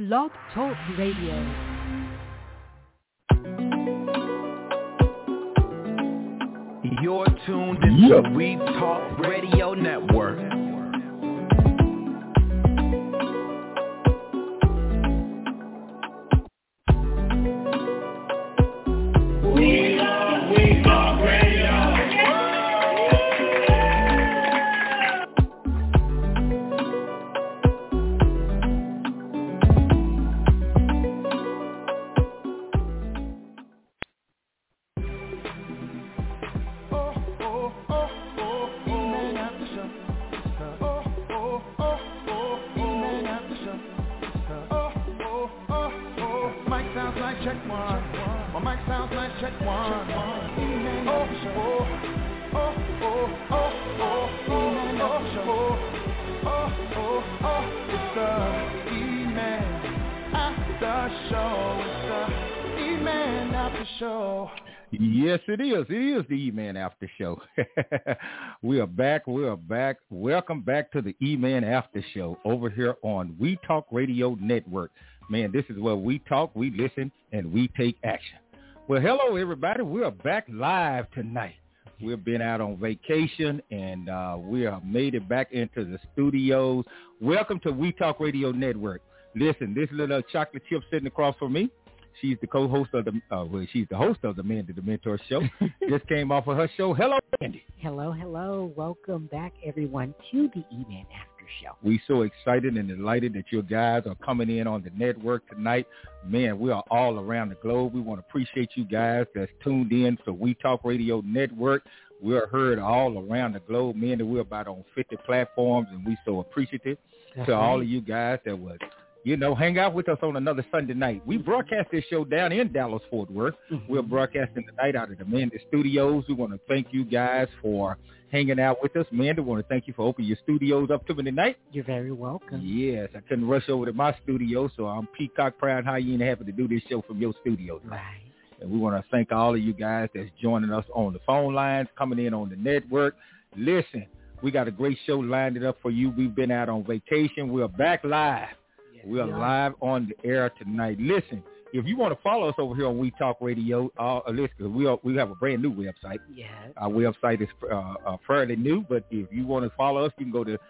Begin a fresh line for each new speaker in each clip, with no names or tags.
Blog Talk Radio.
You're tuned into We Talk Radio Network. We Talk Radio.
Yes, it is. It is the E-Man After Show. We are back. Welcome back to the E-Man After Show over here on We Talk Radio Network. Man, this is where we talk, we listen, and we take action. Well, hello, everybody. We are back live tonight. We've been out on vacation, and we have made it back into the studios. Welcome to We Talk Radio Network. Listen, this little chocolate chip sitting across from me, she's the co-host of she's the host of the Mandy the Mentor Show. Just came off of her show. Hello, Mandy.
Hello. Welcome back, everyone, to the E-Man After Show.
We're so excited and delighted that you guys are coming in on the network tonight. Man, we are all around the globe. We want to appreciate you guys that's tuned in to We Talk Radio Network. We're heard all around the globe. Man, we're about on 50 platforms, and we're so appreciative to all of you guys that was hang out with us on another Sunday night. We broadcast this show down in Dallas, Fort Worth. Mm-hmm. We're broadcasting tonight out of the Mandy Studios. We want to thank you guys for hanging out with us. Mandy, we want to thank you for opening your studios up to me tonight.
You're very welcome.
Yes, I couldn't rush over to my studio, so I'm peacock proud hyena happy to do this show from your studio tonight.
Right.
And we want to thank all of you guys that's joining us on the phone lines, coming in on the network. Listen, we got a great show lined up for you. We've been out on vacation. We're back live. We are live on the air tonight. Listen, if you want to follow us over here on We Talk Radio, listen, we have a brand new website.
Yes.
Our website is fairly new, but if you want to follow us, you can go to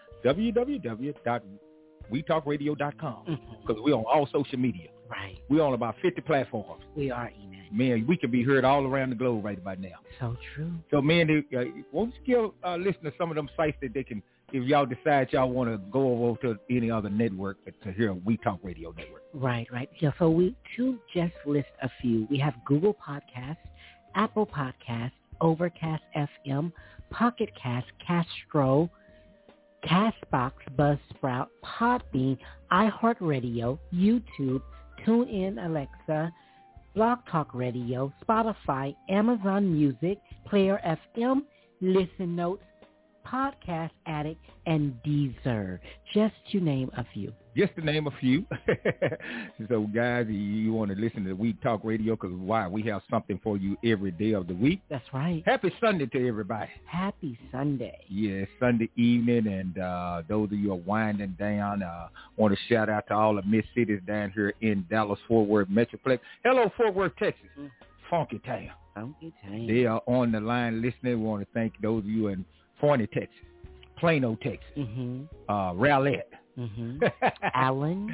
www.wetalkradio.com because we're on all social media.
Right.
We're on about 50 platforms.
We are, E-Man.
Man, we can be heard all around the globe right about now.
So true.
So, man, won't you give listeners some of them sites that they can, if y'all decide y'all want to go over to any other network to hear We Talk Radio Network.
Right. Yeah, so to just list a few, we have Google Podcasts, Apple Podcasts, Overcast FM, Pocket Cast, Castro, Castbox, Buzzsprout, Podbean, iHeartRadio, YouTube, TuneIn, Alexa, Blog Talk Radio, Spotify, Amazon Music, Player FM, Listen Notes, Podcast Addict, and Deezer, just to name a few.
Just to name a few. So, guys, you want to listen to We Talk Radio because why? We have something for you every day of the week.
That's right.
Happy Sunday to everybody.
Happy Sunday.
Yeah, Sunday evening, and those of you who are winding down, want to shout out to all the Miss Cities down here in Dallas, Fort Worth Metroplex. Hello, Fort Worth, Texas. Funky Town.
Funky Town.
They are on the line listening. We want to thank those of you in Forney, Texas, Plano, Texas, Rowlett,
Allen,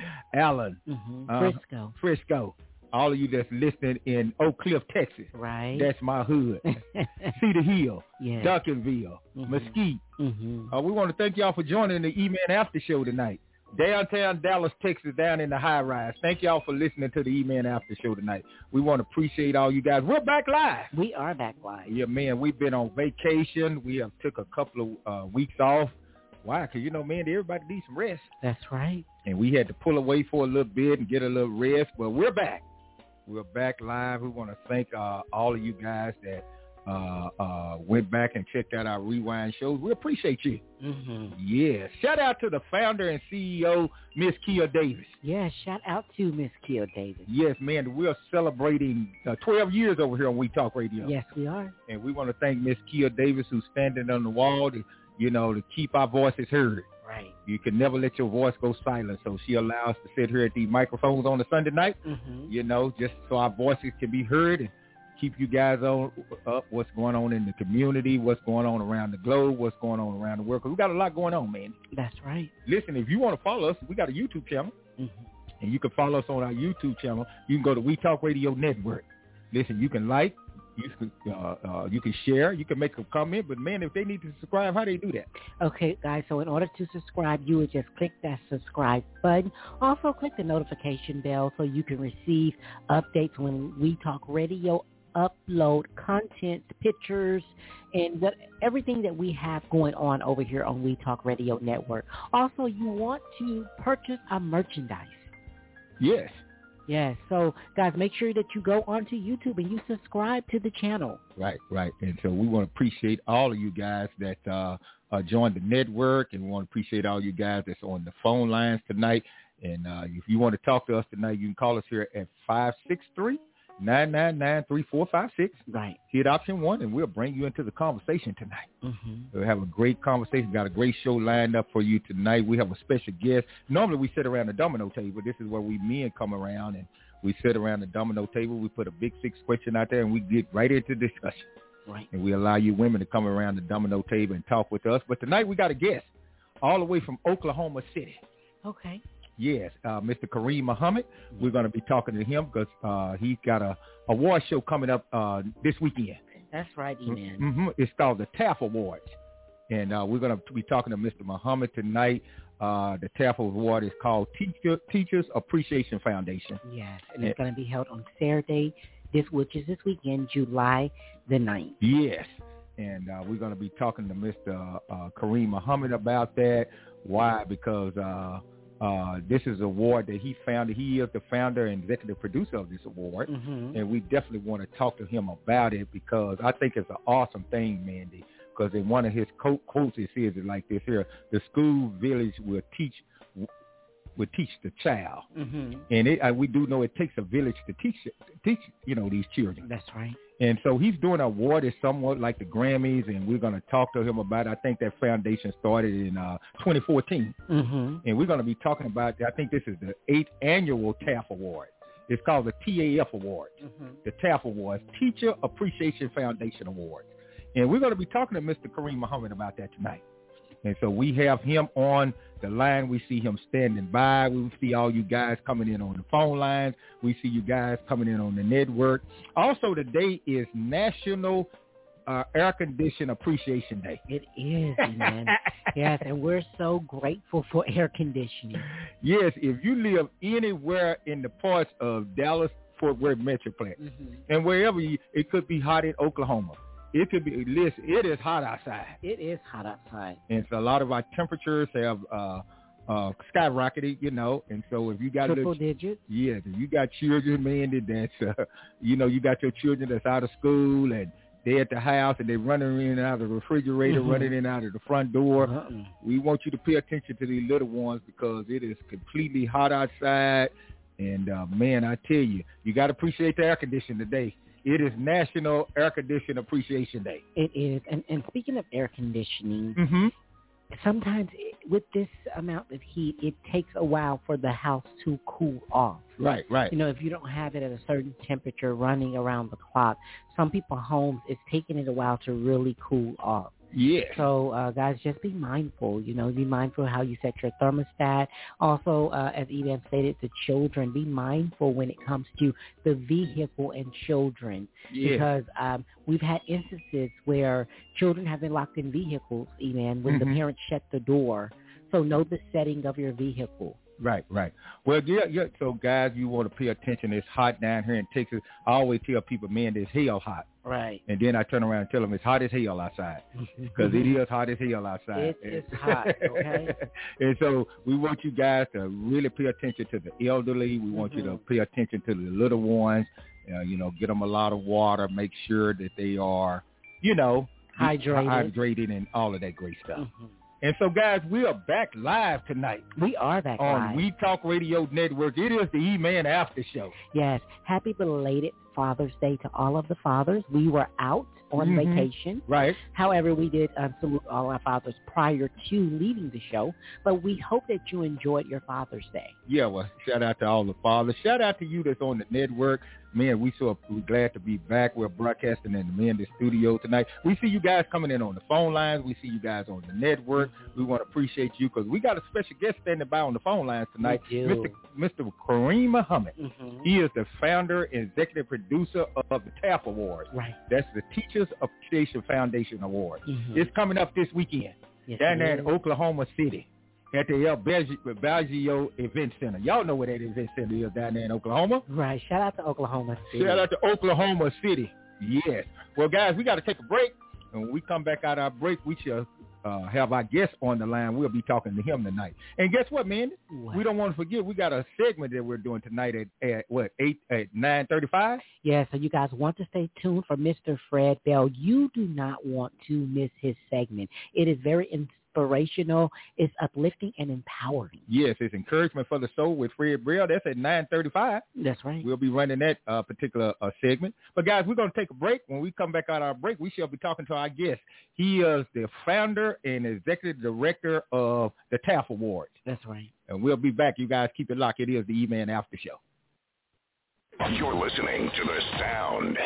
Frisco. All of you that's listening in Oak Cliff, Texas.
Right.
That's my hood. Cedar Hill,
yes.
Duncanville, Mesquite. We want to thank y'all for joining the E-Man After Show tonight. Downtown Dallas, Texas, down in the high rise. Thank y'all for listening to the E-Man After Show tonight. We want to appreciate all you guys. We're back live.
We are back live.
Yeah, man, we've been on vacation. We have took a couple of weeks off. Why? Because, man, everybody needs some rest.
That's right.
And we had to pull away for a little bit and get a little rest. But we're back. We're back live. We want to thank all of you guys that went back and checked out our rewind shows. We appreciate you. Yeah. Shout out to the founder and CEO, Miss Kia Davis.
Yeah, shout out to Miss Kia Davis.
Yes, man. We are celebrating 12 years over here on We Talk Radio.
Yes, we are.
And we want to thank Miss Kia Davis, who's standing on the wall to keep our voices heard.
right.
You can never let your voice go silent. So she allows us to sit here at these microphones on a Sunday night, you know, just so our voices can be heard and keep you guys up what's going on in the community, what's going on around the globe, what's going on around the world. Because we got a lot going on, man.
That's right.
Listen, if you want to follow us, we got a YouTube channel. And you can follow us on our YouTube channel. You can go to We Talk Radio Network. Listen, you can like, you can share, you can make a comment. But, man, if they need to subscribe, how do they do that?
Okay, guys, so in order to subscribe, you would just click that subscribe button. Also, click the notification bell so you can receive updates when We Talk Radio upload content, pictures, and everything that we have going on over here on We Talk Radio Network. Also, you want to purchase our merchandise.
Yes.
Yes. So, guys, make sure that you go onto YouTube and you subscribe to the channel.
Right. And so we want to appreciate all of you guys that joined the network, and we want to appreciate all you guys that's on the phone lines tonight. And if you want to talk to us tonight, you can call us here at 563-999-3456.
Right.
Hit option 1, and we'll bring you into the conversation tonight. We'll have a great conversation. Got a great show lined up for you tonight. We have a special guest. Normally we sit around the domino table. This is where we men come around, and we sit around the domino table. We put a big 6 question out there, and we get right into discussion.
Right.
And we allow you women to come around the domino table and talk with us. But tonight we got a guest all the way from Oklahoma City.
Okay.
Yes, Mr. Kareem Muhammad. We're going to be talking to him because he's got a award show coming up this weekend.
That's right, E-Man.
It's called the TAF Awards. And we're going to be talking to Mr. Muhammad tonight. The TAF Award is called Teachers Appreciation Foundation.
Yes, and it's going to be held on Saturday, which is this weekend, July the 9th.
Yes, and we're going to be talking to Mr. Kareem Muhammad about that. Why? Because this is an award that he founded. He is the founder and executive producer of this award, and we definitely want to talk to him about it because I think it's an awesome thing, Mandy, because in one of his quotes it says it like this here: the school village will teach the child. And we do know it takes a village to teach these children.
That's right.
And so he's doing an award that's somewhat like the Grammys, and we're going to talk to him about it. I think that foundation started in 2014. And we're going to be talking about, I think this is the 8th annual TAF Award. It's called the TAF Awards, the TAF Awards, Teacher Appreciation Foundation Awards. And we're going to be talking to Mr. Kareem Muhammad about that tonight. And so we have him on the line. We see him standing by. We see all you guys coming in on the phone lines. We see you guys coming in on the network. Also, today is National Air Condition Appreciation Day.
It is, man. Yes, and we're so grateful for air conditioning.
Yes, if you live anywhere in the parts of Dallas, Fort Worth Metroplex, and wherever it could be hot in Oklahoma. It could be, listen, it is hot outside.
It is hot outside.
And so a lot of our temperatures have skyrocketed, and so if you got
triple digits.
Yes, if you got children, man, that's, you got your children that's out of school and they're at the house and they're running in and out of the refrigerator, running in and out of the front door. We want you to pay attention to these little ones because it is completely hot outside. And, man, I tell you, you got to appreciate the air conditioning today. It is National Air Condition Appreciation Day.
It is. And speaking of air conditioning, sometimes with this amount of heat, it takes a while for the house to cool off.
Right.
If you don't have it at a certain temperature running around the clock, some people's homes, it's taking it a while to really cool off.
Yeah.
So, guys, just be mindful. Be mindful how you set your thermostat. Also, as Evan stated, the children, be mindful when it comes to the vehicle and children. Because we've had instances where children have been locked in vehicles, Evan, when the parents shut the door. So know the setting of your vehicle.
Right. Well, yeah. So, guys, you want to pay attention. It's hot down here in Texas. I always tell people, man, it's hell hot.
Right.
And then I turn around and tell them it's hot as hell outside because it is hot as hell outside.
It's hot, okay?
And so we want you guys to really pay attention to the elderly. We want you to pay attention to the little ones, get them a lot of water, make sure that they are, hydrated and all of that great stuff. And so, guys, we are back live tonight.
We are back
on
live.
We Talk Radio Network. It is the E-Man After Show.
Yes. Happy belated Father's Day to all of the fathers. We were out on vacation.
Right.
However, we did salute all our fathers prior to leaving the show. But we hope that you enjoyed your Father's Day.
Yeah, well, shout out to all the fathers. Shout out to you that's on the network. Man, we're glad to be back. We're broadcasting in the studio tonight. We see you guys coming in on the phone lines. We see you guys on the network. We want to appreciate you because we got a special guest standing by on the phone lines tonight, Mr. Kareem Muhammad. He is the founder and executive producer of the TAF Awards.
Right.
That's the Teachers Appreciation Foundation Award. It's coming up this weekend down there in Oklahoma City at the El Bellagio Event Center. Y'all know where that event center is down there in Oklahoma.
Right. Shout out to Oklahoma City.
Shout out to Oklahoma City. Yes. Well, guys, we got to take a break. And when we come back out our break, we shall have our guest on the line. We'll be talking to him tonight. And guess what, man?
What?
We don't want to forget we got a segment that we're doing tonight at 9:35?
Yeah, so you guys want to stay tuned for Mr. Fred Bell. You do not want to miss his segment. It is very inspirational. It's uplifting and empowering.
Yes, it's encouragement for the soul with Fred Bell. That's at 9:35.
That's right.
We'll be running that particular segment. But, guys, we're going to take a break. When we come back out our break, we shall be talking to our guest. He is the founder and executive director of the TAF Awards.
That's right.
And we'll be back. You guys keep it locked. It is the E-Man After Show.
You're listening to The Sound.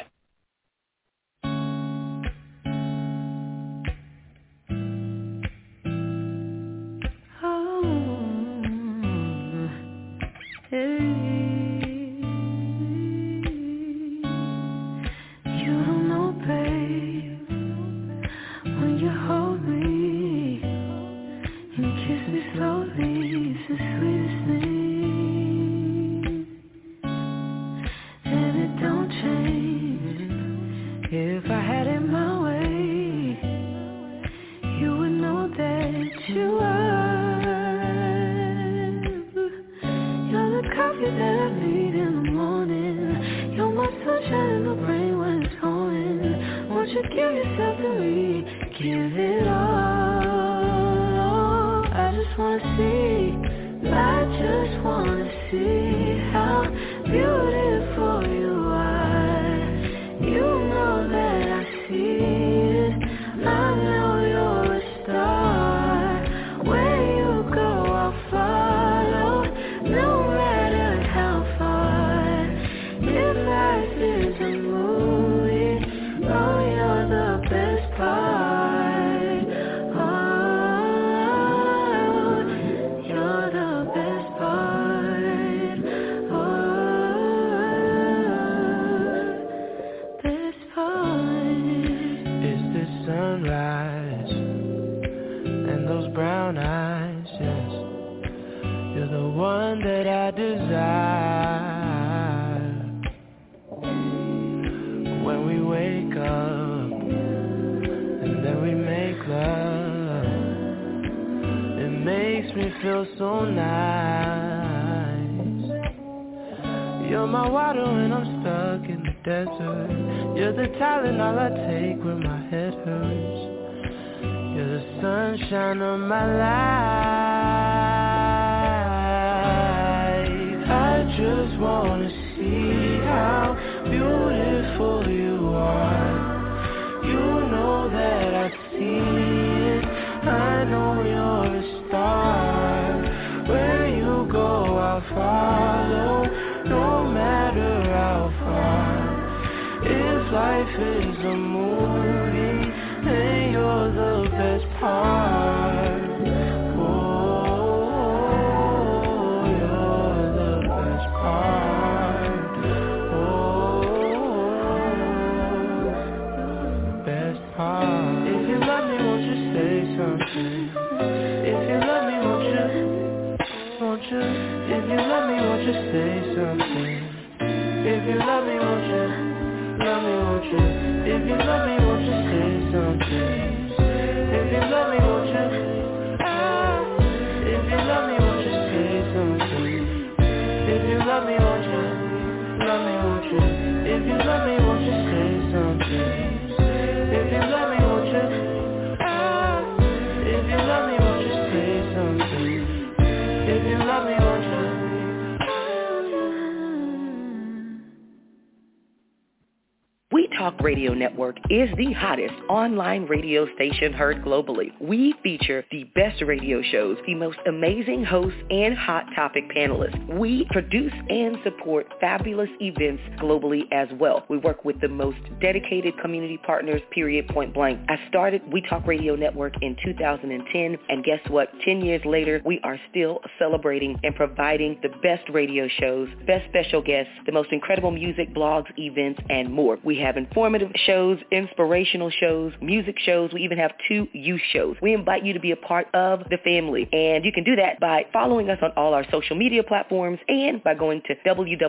Talk Radio Network is the hottest online radio station heard globally. We feature the best radio shows, the most amazing hosts, and hot topic panelists. We produce and support fabulous events globally as well. We work with the most dedicated community partners, period, point blank. I started We Talk Radio Network in 2010, and guess what? 10 years later, we are still celebrating and providing the best radio shows, best special guests, the most incredible music, blogs, events, and more. We have informative shows, inspirational shows, music shows. We even have 2 youth shows. We invite you to be a part of the family, and you can do that by following us on all our social media platforms and by going to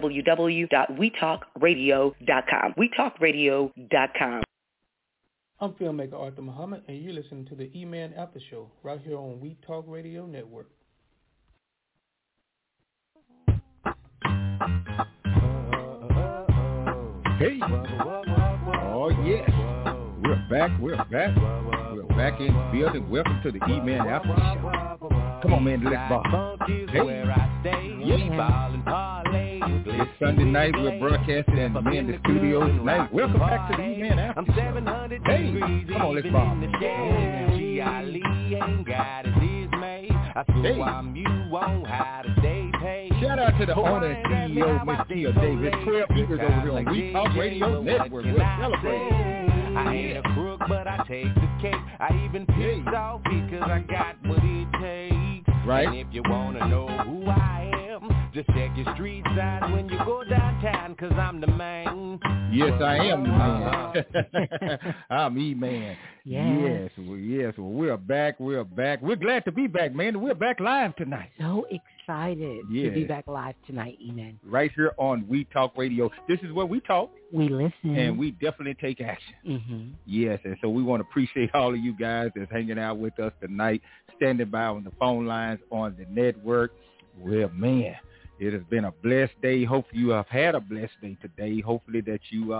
www.wetalkradio.com. wetalkradio.com.
I'm filmmaker Arthur Muhammad, and you're listening to the E-Man After Show right here on We Talk Radio Network.
Hey. Oh, yes. We're back. We're back in the building. Welcome to the E-Man After Show. Come on, man. Let's ball. Hey. It's Sunday night. We're broadcasting in the studio tonight. Welcome back to the E-Man After Show. Hey. Come on, let's ball. Hey. Shout out to the owner and CEO, Miss Gia Davis. 12 years over here on We Talk Radio Network. We're celebrating.
I ain't a crook, but I take the cake. I even pissed off because I got what it takes.
Right.
And if you want to know who I am, just check your street signs when you go downtown, because I'm the man.
Yes, I am the man. I'm E-Man. Yes. Well, we're back. We're glad to be back, man. We're back live tonight.
So excited to be back live tonight, E-Man.
Right here on We Talk Radio. This is where we talk.
We listen.
And we definitely take action.
Mm-hmm.
Yes, and so we want to appreciate all of you guys that's hanging out with us tonight, standing by on the phone lines on the network. Well, man, it has been a blessed day. Hopefully you have had a blessed day today. Hopefully that you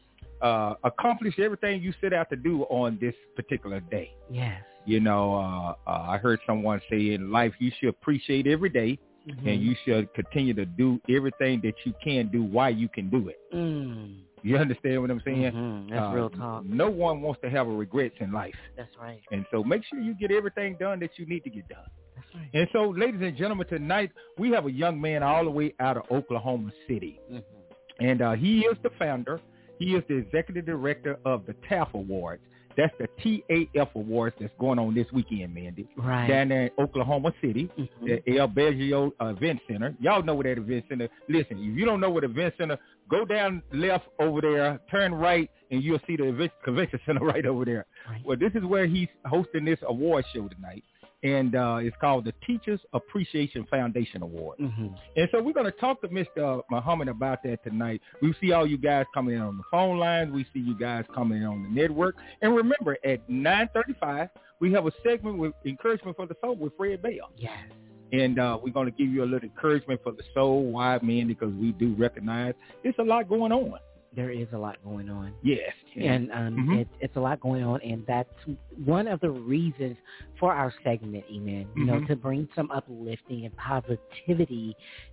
accomplished everything you set out to do on this particular day.
Yes.
You know, I heard someone say in life you should appreciate every day, and you should continue to do everything that you can do while you can do it. You understand what I'm saying?
That's real talk.
No one wants to have a regrets in life.
That's right.
And so make sure you get everything done that you need to get done.
That's right.
And so, ladies and gentlemen, tonight we have a young man all the way out of Oklahoma City. And he is the founder. He is the executive director of the TAF Awards. That's the TAF Awards that's going on this weekend, Mandy.
Right.
Down there in Oklahoma City, the El Biggio Event Center. Y'all know where that event center. Listen, if you don't know what event center, go down left over there, turn right, and you'll see the convention center right over there.
Right.
Well, this is where he's hosting this award show tonight. And it's called the Teachers Appreciation Foundation Award. And so we're going to talk to Mr. Muhammad about that tonight. We see all you guys coming in on the phone lines. We see you guys coming in on the network. And remember, at 9:35, we have a segment with Encouragement for the Soul with Fred Bell.
Yes.
And we're going to give you a little encouragement for the soul. Why, man? Because we do recognize it's a lot going on.
There is a lot going on.
Yes.
And it's a lot going on, and that's one of the reasons for our segment, E-Man, you know, to bring some uplifting and positivity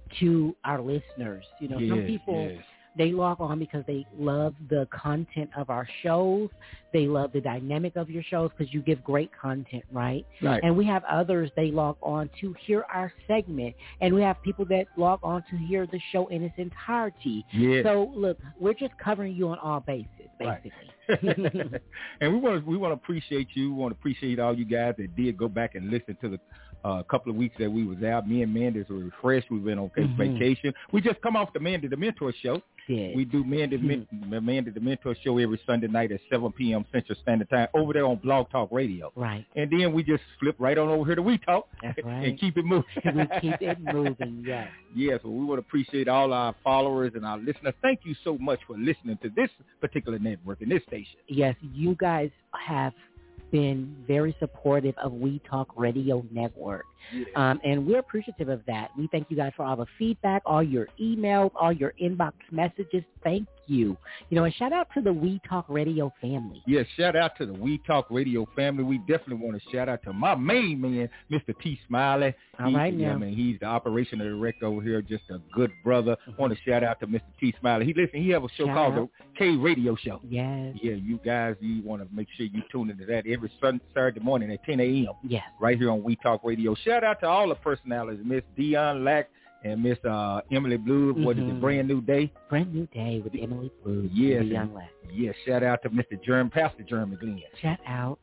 to our listeners. You know, some people, they log on because they love the content of our shows. They love the dynamic of your shows because you give great content, right?
Right.
And we have others, they log on to hear our segment. And we have people that log on to hear the show in its entirety.
Yes.
So, look, we're just covering you on all bases, basically.
Right. And we want to appreciate you. We want to appreciate all you guys that did go back and listen to the couple of weeks that we was out. Me and Mandy were refreshed. We've been on vacation. We just come off the Mandy the Mentor show.
Yes.
We do Mandy the Mentor show every Sunday night at 7 p.m. Central Standard Time over there on Blog Talk Radio.
Right.
And then we just flip right on over here to We Talk.
That's right.
And keep it moving.
We keep it moving, yes.
Yes, well, we want to appreciate all our followers and our listeners. Thank you so much for listening to this particular network and this station.
Yes, you guys have been very supportive of We Talk Radio Network. And we're appreciative of that. We thank you guys for all the feedback, all your emails, all your inbox messages. Thank you. And shout out to the We Talk Radio family.
Yes, shout out to the We Talk Radio family. We definitely want to shout out to my main man, Mr. T. Smiley.
All right, now.
He's the operational director over here, just a good brother. Want to shout out to Mr. T. Smiley. He have a show called the K Radio Show.
Yes.
Yeah, you guys, you want to make sure you tune into that every Saturday morning at 10 a.m.
Yes.
Right here on We Talk Radio. Shout out to all the personalities, Miss Dion Lack and Miss Emily Blue. What is it, Brand New Day?
Brand New Day with Emily Blue.
Yes.
Dion Lack.
Yes, shout out to Mr. Pastor Jeremy Glenn.
Shout out.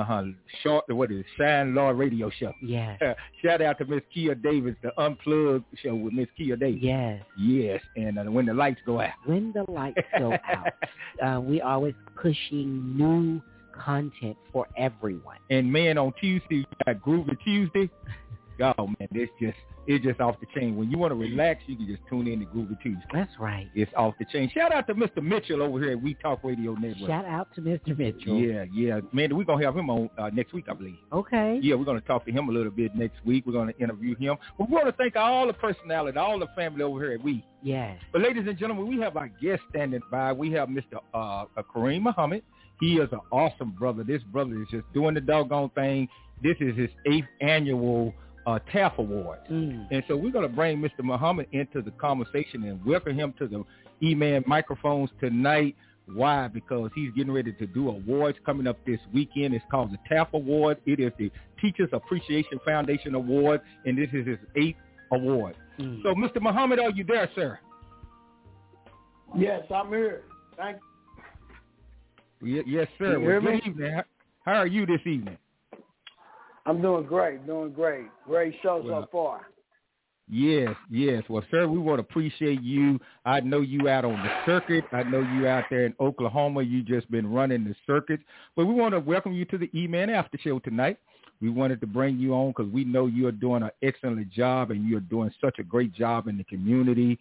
Shine Law Radio Show.
Yes.
Shout out to Miss Kia Davis, the Unplugged show with Miss Kia Davis.
Yes.
Yes, and when the lights go out.
When the lights go out. We always pushing new content for everyone.
And man, on Tuesday, you got Groovy Tuesday. Oh man, it's just off the chain. When you want to relax, you can just tune in to Groovy Tuesday.
That's right.
It's off the chain. Shout out to Mr. Mitchell over here at We Talk Radio Network.
Shout out to Mr. Mitchell.
Yeah. Man, we're going to have him on next week, I believe.
Okay.
Yeah, we're going to talk to him a little bit next week. We're going to interview him. We want to thank all the personality, all the family over here at We.
Yes.
But ladies and gentlemen, we have our guest standing by. We have Mr. Kareem Muhammad. He is an awesome brother. This brother is just doing the doggone thing. This is his 8th annual TAF Awards. And so we're going to bring Mr. Muhammad into the conversation and welcome him to the E-Man microphones tonight. Why? Because he's getting ready to do awards coming up this weekend. It's called the TAF Awards. It is the Teachers Appreciation Foundation Award, and this is his 8th award. So, Mr. Muhammad, are you there, sir?
Yes, I'm here. Thank you.
Yes, sir.
Well,
good evening. How are you this evening?
I'm doing great. Great show so far.
Yes. Well, sir, we want to appreciate you. I know you out on the circuit. I know you out there in Oklahoma. You just been running the circuit. But we want to welcome you to the E-Man After Show tonight. We wanted to bring you on because we know you're doing an excellent job and you're doing such a great job in the community.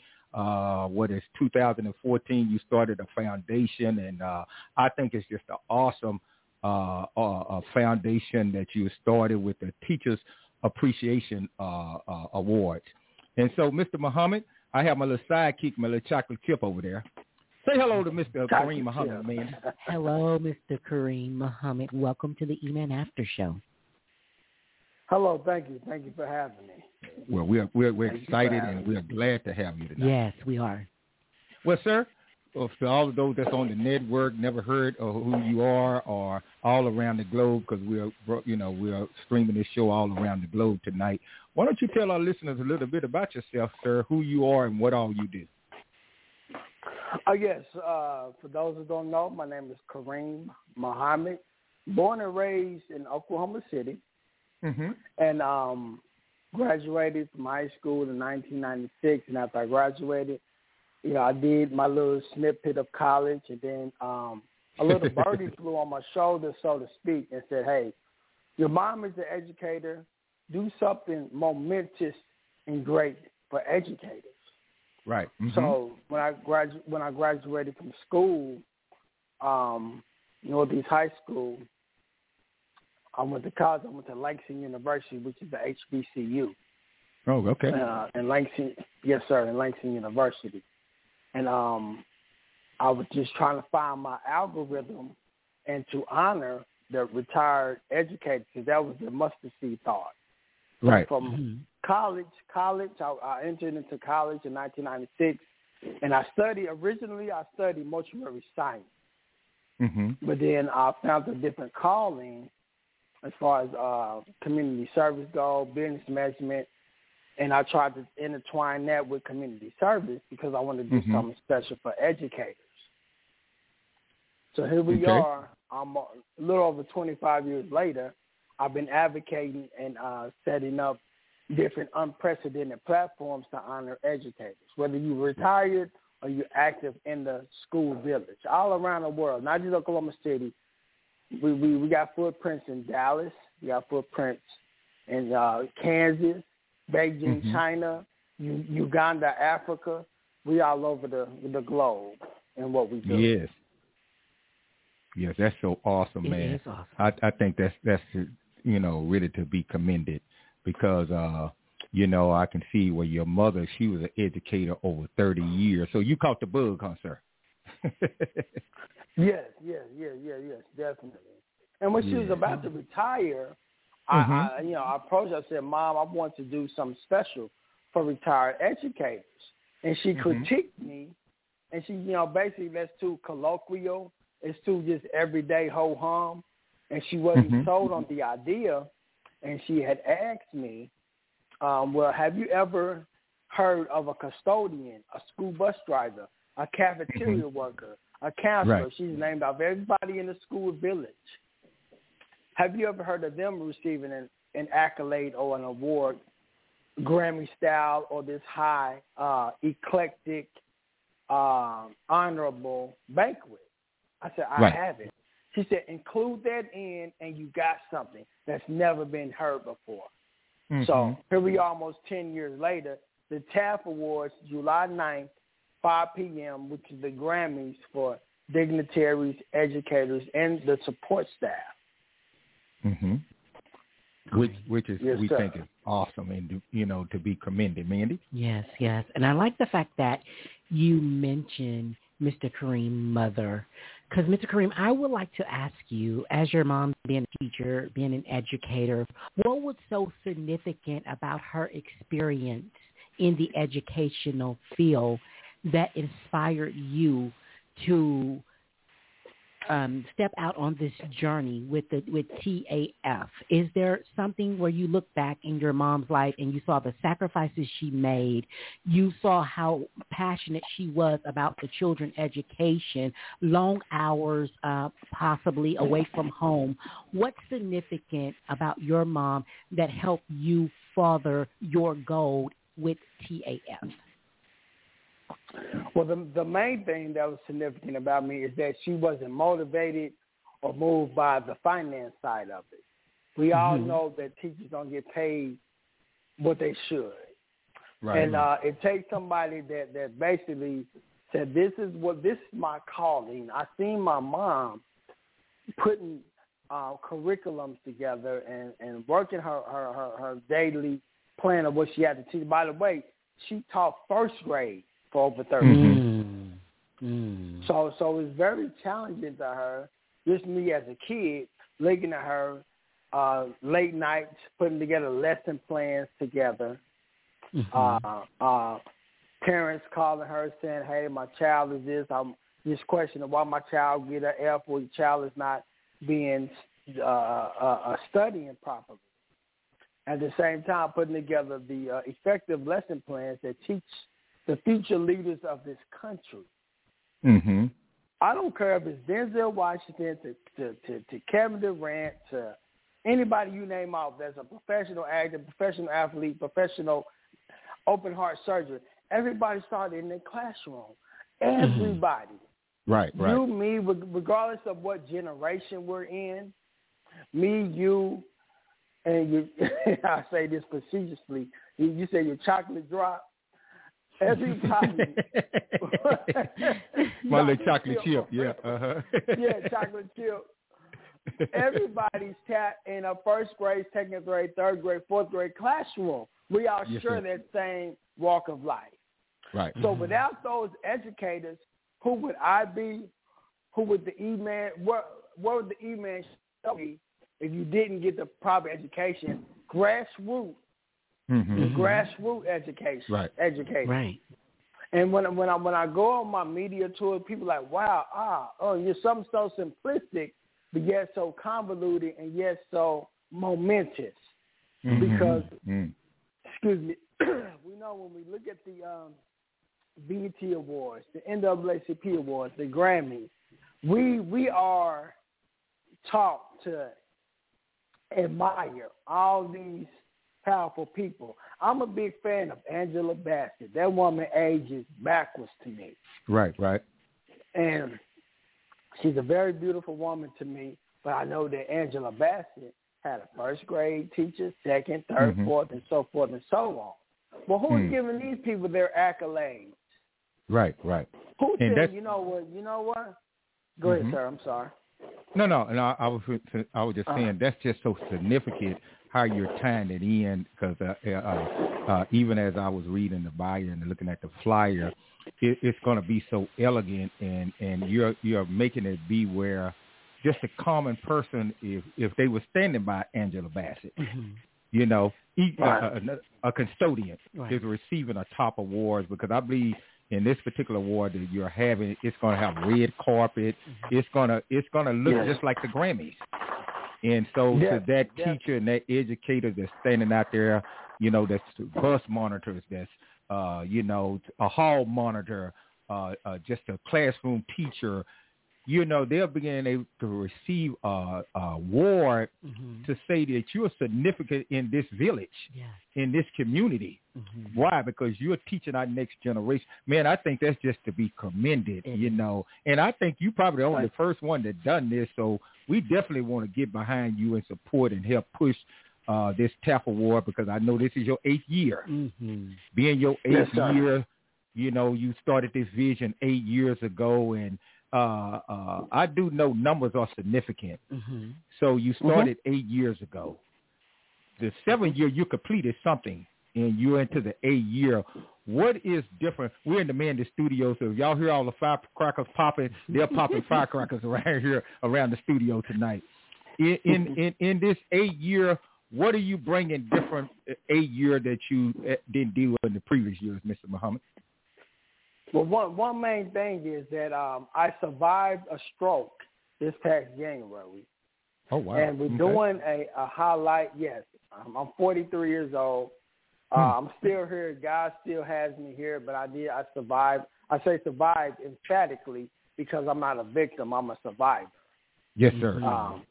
2014, you started a foundation, and I think it's just an awesome foundation that you started with the Teachers Appreciation Awards. And so, Mr. Muhammad, I have my little sidekick, my little chocolate chip over there. Say hello to Mr. Kareem Muhammad, man.
Hello, Mr. Kareem Muhammad. Welcome to the E-Man After Show.
Hello, thank you. Thank you for having me.
Well, we're excited and we're glad to have you tonight.
Yes, we are.
Well, sir, for all of those that's on the network, never heard of who you are, or all around the globe, because we're streaming this show all around the globe tonight. Why don't you tell our listeners a little bit about yourself, sir, who you are and what all you do?
Yes. For those who don't know, my name is Kareem Muhammad, born and raised in Oklahoma City. And graduated from high school in 1996. And after I graduated, I did my little snippet of college, and then a little birdie flew on my shoulder, so to speak, and said, "Hey, your mom is an educator. Do something momentous and great for educators."
Right.
So when I graduated from school, Northeast High School, I went to college. I went to Langston University, which is the HBCU.
Oh, okay.
In Langston, yes, sir, in Langston University. And I was just trying to find my algorithm and to honor the retired educators, because that was the mustard seed thought.
Right.
So from college, I entered into college in 1996, and I studied mortuary science. But then I found a different calling as far as community service go, business management, and I tried to intertwine that with community service because I wanted to do something special for educators. So here we are. I'm a little over 25 years later. I've been advocating and setting up different unprecedented platforms to honor educators, whether you're retired or you're active in the school village, all around the world, not just Oklahoma City. We got footprints in Dallas. We got footprints in Kansas, Beijing, China, Uganda, Africa. We all over the globe in what we do.
Yes, that's so awesome, man.
It is awesome.
I think that's really to be commended, because, I can see where your mother, she was an educator over 30 years. So you caught the bug, huh, sir?
Yes, definitely. And when she was about to retire, I approached her and said, Mom, I want to do something special for retired educators. And she critiqued me, and she, basically that's too colloquial. It's too just everyday ho-hum. And she wasn't sold on the idea. And she had asked me, well, have you ever heard of a custodian, a school bus driver, a cafeteria worker, a counselor? Right. She's named off everybody in the school village. Have you ever heard of them receiving an accolade or an award, Grammy style, or this high, eclectic, honorable banquet? I said, I haven't. She said, include that in, and you got something that's never been heard before. So here we are almost 10 years later. The TAF Awards, July 9th, 5 p.m., which is the Grammys for dignitaries, educators, and the support staff.
Which is we think is awesome and to be commended, Mandy.
Yes, and I like the fact that you mentioned Mr. Kareem's mother, because Mr. Kareem, I would like to ask you, as your mom being a teacher, being an educator, what was so significant about her experience in the educational field that inspired you to step out on this journey with TAF? Is there something where you look back in your mom's life and you saw the sacrifices she made, you saw how passionate she was about the children's education, long hours possibly away from home? What's significant about your mom that helped you further your goal with TAF?
Well, the main thing that was significant about me is that she wasn't motivated or moved by the finance side of it. We all know that teachers don't get paid what they should. Right. And it takes somebody that basically said, this is my calling. I seen my mom putting curriculums together and working her daily plan of what she had to teach. By the way, she taught first grade for over 30 years. So it's very challenging to her, just me as a kid, looking at her late nights, putting together lesson plans together. Parents calling her saying, hey, my child is this. I'm just questioning why my child get an F or your child is not being studying properly. At the same time, putting together the effective lesson plans that teach the future leaders of this country. I don't care if it's Denzel Washington to Kevin Durant to anybody you name off that's a professional actor, professional athlete, professional open heart surgeon. Everybody started in the classroom. Everybody.
Right.
You, me, regardless of what generation we're in, me, you, and you, I say this facetiously, you say your chocolate drop. Everybody.
My little chocolate chip, yeah.
Yeah, chocolate chip. Everybody's in a first grade, second grade, third grade, fourth grade classroom. We all share that same walk of life.
Right.
So without those educators, who would I be? Who would the E-Man? What would the E-Man show me if you didn't get the proper education? Grassroots. Grassroots education. Right. Education.
Right.
And when I go on my media tour, people are like, wow, you're something so simplistic, but yet so convoluted and yet so momentous. Because, excuse me, we know when we look at the BET Awards, the NAACP Awards, the Grammys, we are taught to admire all these powerful people. I'm a big fan of Angela Bassett. That woman ages backwards to me.
Right.
And she's a very beautiful woman to me, but I know that Angela Bassett had a first grade teacher, second, third, fourth, and so forth and so on. Well, who's giving these people their accolades?
Right.
Who said, you know what? Go ahead, sir. I'm sorry.
No. And I was just saying that's just so significant how you're tying it in, because even as I was reading the bio and looking at the flyer, it's going to be so elegant, and you're making it be where just a common person, if they were standing by Angela Bassett, you know, a custodian is receiving a top awards, because I believe in this particular award that you're having, it's going to have red carpet. It's going to look just like the Grammys. And so to that teacher and that educator that's standing out there, you know, that's bus monitors, that's, you know, a hall monitor, just a classroom teacher, you know, they'll begin able to receive a award to say that you're significant in this village, in this community. Why? Because you're teaching our next generation. Man, I think that's just to be commended, you know. And I think you probably only the first one that done this, so we definitely want to get behind you and support and help push this TAF Award, because I know this is your 8th year. Being your 8th year, you know, you started this vision 8 years ago, and I do know numbers are significant. So you started 8 years ago. The 7th year you completed something, and you're into the 8th year. What is different? We're in the Man in the studio, so if y'all hear all the firecrackers popping, they're popping firecrackers around here, around the studio tonight. In this 8th year, what are you bringing different 8th year that you didn't do in the previous years, Mr. Muhammad?
Well, one main thing is that I survived a stroke this past January.
Oh, wow.
And we're doing a highlight. Yes, I'm 43 years old. I'm still here. God still has me here, but I survived. I say survived emphatically because I'm not a victim. I'm a survivor.
Yes, sir.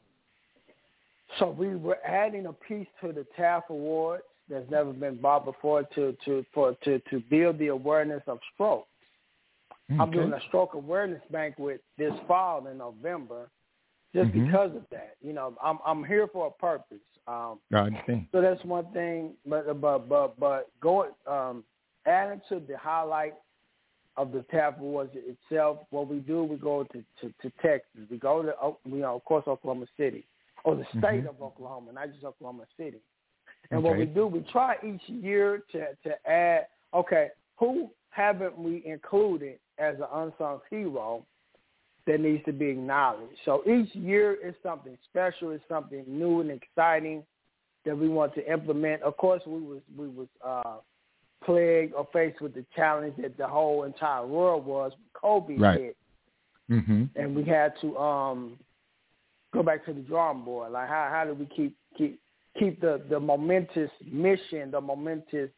So we were adding a piece to the TAF Awards that's never been brought before to build the awareness of stroke. I'm doing a stroke awareness banquet this fall in November, just because of that. You know, I'm here for a purpose.
I understand.
So that's one thing. But going adding to the highlight of the TAF Awards itself, what we do, we go to Texas. We go to, you know, of course, Oklahoma City, or the state of Oklahoma, not just Oklahoma City. And what we do, we try each year to add, okay, who haven't we included as an unsung hero that needs to be acknowledged? So each year is something special, it's something new and exciting that we want to implement. Of course, we was plagued or faced with the challenge that the whole entire world was. COVID hit, and we had to go back to the drawing board. Like, how do we keep the momentous mission, the momentous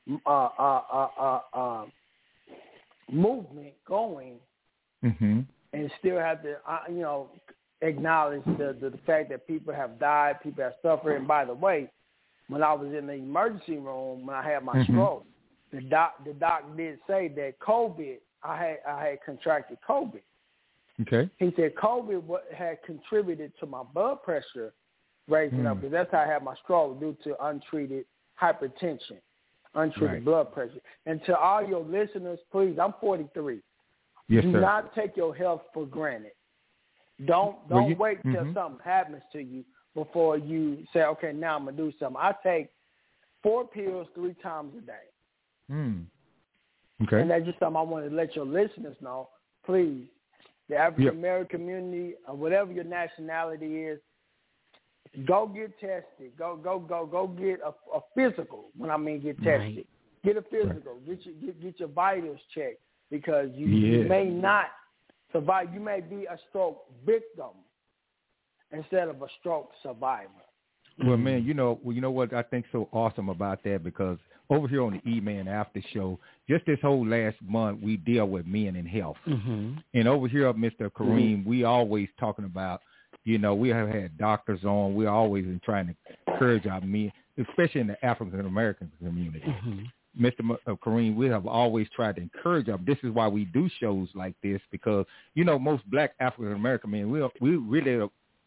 movement going, and still have to, you know, acknowledge the fact that people have died, people have suffered. And by the way, when I was in the emergency room when I had my stroke, the doc did say that COVID, I had contracted COVID.
Okay.
He said COVID had contributed to my blood pressure raising up, because that's how I had my stroke, due to untreated hypertension, untreated blood pressure. And to all your listeners, please, I'm 43.
Yes,
Do
sir.
not take your health for granted. Don't wait till something happens to you before you say, okay, now I'm going to do something. I take 4 pills 3 times a day.
Okay.
And that's just something I want to let your listeners know. Please, the African-American community, or whatever your nationality is, go get tested. Go get a physical. When I mean get tested, get a physical. Get your vitals checked, because you may not survive. You may be a stroke victim instead of a stroke survivor.
Well, man, you know what I think so awesome about that, because over here on the E-Man After Show, just this whole last month, we deal with men in health. And over here, Mr. Kareem, we always talking about, you know, we have had doctors on. We're always been trying to encourage our men, especially in the African-American community. Mr. Kareem, we have always tried to encourage them. This is why we do shows like this, because, you know, most black African-American men, we really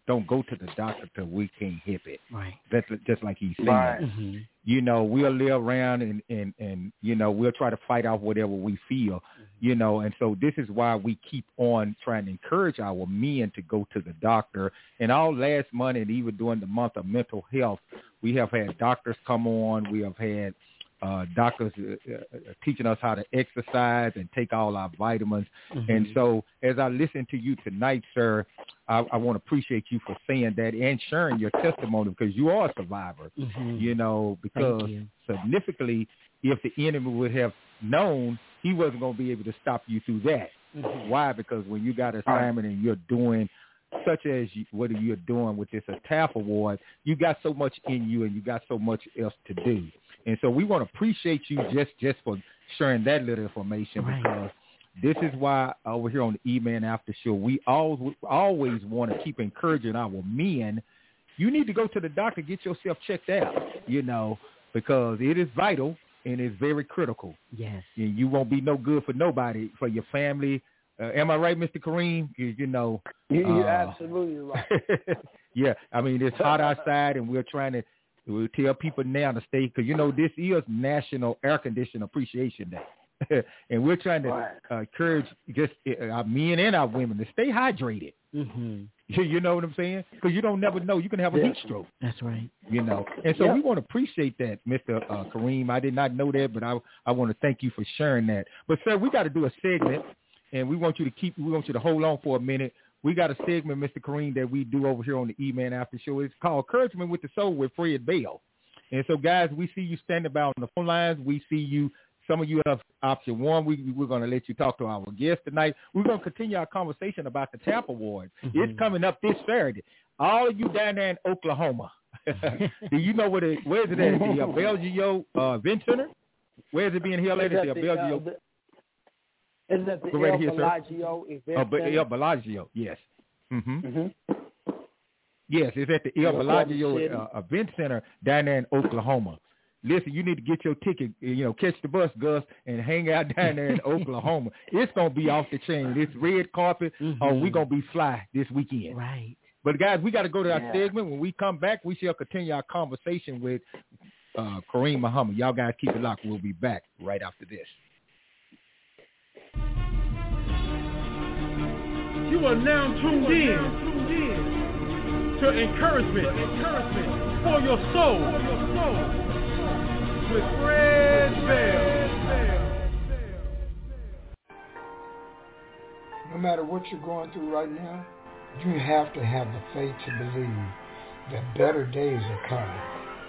don't go to the doctor till we can't help it.
Right.
That's just like he's saying.
Right.
Mm-hmm.
You know, we'll live around and you know, we'll try to fight off whatever we feel, you know, and so this is why we keep on trying to encourage our men to go to the doctor. And all last month and even during the month of mental health, we have had doctors come on. We have had doctors teaching us how to exercise and take all our vitamins. Mm-hmm. And so as I listen to you tonight, sir, I want to appreciate you for saying that and sharing your testimony, because you are a survivor,
mm-hmm.
you know, because significantly, if the enemy would have known, he wasn't going to be able to stop you through that. Mm-hmm. Why? Because when you got assignment and you're doing such as what you're doing with this TAF award, you got so much in you and you got so much else to do. And so we want to appreciate you just for sharing that little information, because this is why over here on the E-Man After Show, we always want to keep encouraging our men. You need to go to the doctor, get yourself checked out, you know, because it is vital and it's very critical.
Yes.
And you won't be no good for nobody, for your family. Am I right, Mr. Kareem? You know.
You're absolutely right.
Yeah. I mean, it's hot outside and we'll tell people now to stay, because, you know, this is National Air Conditioner Appreciation Day. And we're trying to encourage just our men and our women to stay hydrated. Mm-hmm. You know what I'm saying? Because you don't never know. You can have a heat stroke.
That's right.
You know. And so we want to appreciate that, Mr. Kareem. I did not know that, but I want to thank you for sharing that. But, sir, we got to do a segment, and we want you to hold on for a minute. We got a segment, Mr. Kareem, that we do over here on the E-Man After Show. It's called Encouragement with the Soul with Fred Bell. And so, guys, we see you standing by on the phone lines. We see you. Some of you have option one. We're going to let you talk to our guest tonight. We're going to continue our conversation about the TAF Award. Mm-hmm. It's coming up this Saturday. All of you down there in Oklahoma, do you know where is it at? The Bellagio Event Center? Where is it being held at? The Bellagio.
Is that the El Bellagio Event Center?
El Bellagio, yes. Mm-hmm. Mm-hmm. Yes, it's at the El Bellagio Event Center down there in Oklahoma. Listen, you need to get your ticket, you know, catch the bus, Gus, and hang out down there in Oklahoma. It's going to be off the chain. It's red carpet. Mm-hmm. Oh, we're going to be fly this weekend.
Right.
But, guys, we got to go to our segment. When we come back, we shall continue our conversation with Kareem Muhammad. Y'all guys keep it locked. We'll be back right after this.
You are now tuned in to encouragement for your soul. With Fred Bell.
No matter what you're going through right now, you have to have the faith to believe that better days are coming.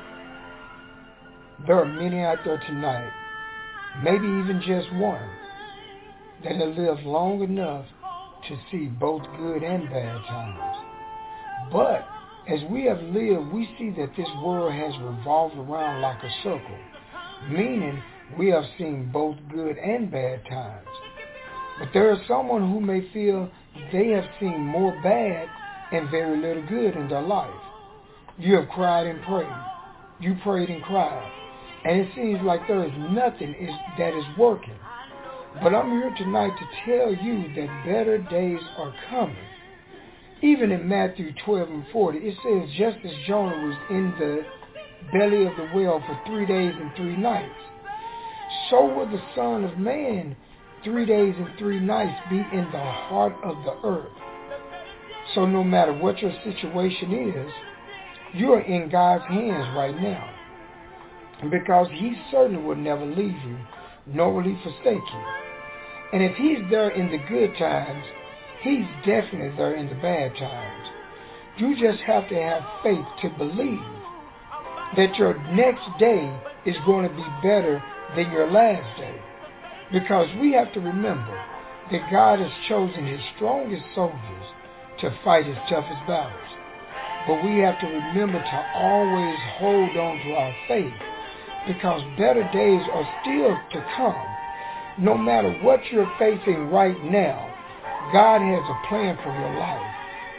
There are many out there tonight, maybe even just one, that have lived long enough to see both good and bad times. But as we have lived, we see that this world has revolved around like a circle, meaning we have seen both good and bad times. But there is someone who may feel they have seen more bad and very little good in their life. You have cried and prayed. You prayed and cried. And it seems like there is nothing that is working. But I'm here tonight to tell you that better days are coming. Even in Matthew 12:40, it says, just as Jonah was in the belly of the whale for 3 days and 3 nights, so will the Son of Man 3 days and 3 nights be in the heart of the earth. So no matter what your situation is, you are in God's hands right now. Because he certainly will never leave you, nor will he forsake you. And if he's there in the good times, he's definitely there in the bad times. You just have to have faith to believe that your next day is going to be better than your last day. Because we have to remember that God has chosen his strongest soldiers to fight his toughest battles. But we have to remember to always hold on to our faith, because better days are still to come. No matter what you're facing right now, God has a plan for your life.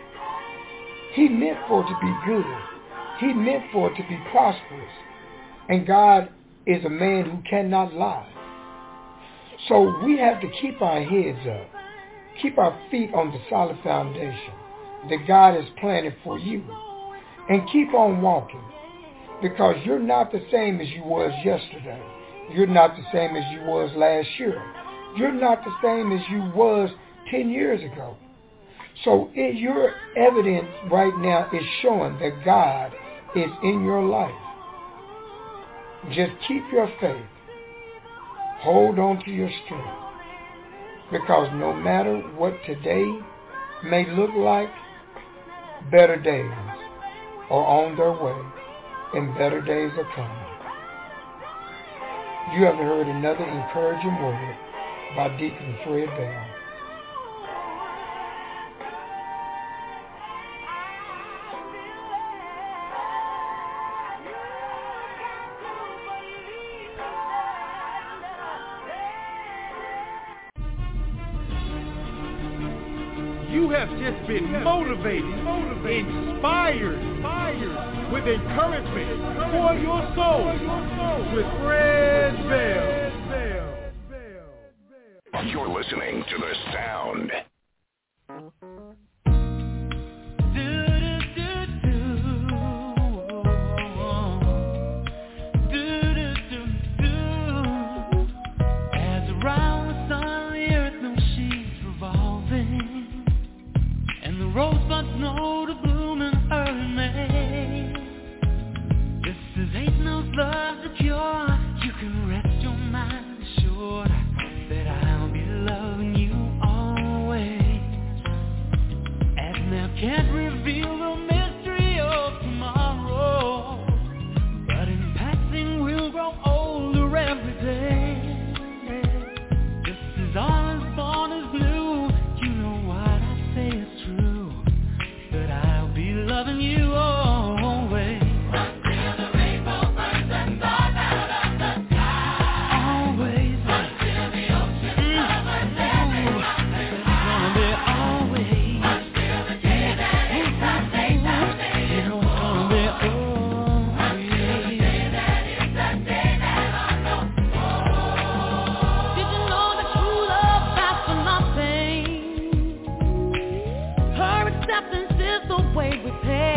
He meant for it to be good. He meant for it to be prosperous. And God is a man who cannot lie. So we have to keep our heads up, keep our feet on the solid foundation, that God has planted for you. And keep on walking, because you're not the same as you was yesterday. You're not the same as you was last year. You're not the same as you was 10 years ago. So your evidence right now is showing that God is in your life. Just keep your faith. Hold on to your strength. Because no matter what today may look like, better days are on their way and better days are coming. You have heard another encouraging word by Deacon Fred Bell.
You have just been motivated, inspired, with encouragement for your soul with Fred Bell.
You're listening to The Sound.
Rosebuds know to bloom in early May. This is ain't no love to cure. You can rest your mind assured that I'll be loving you always. As now can't reveal the mystery of tomorrow, but in passing we'll grow older every day. This is all as born as new. You know what I say is true. Loving you always. Until the rainbow burns and falls out of the sky. Always. Until the ocean covers every mountain high. It's gonna be always. Until the day that is someday. You know it's gonna be always. Until the day that is the day that I know. Did you know that true love lasts for nothing? Her acceptance is the way we pay.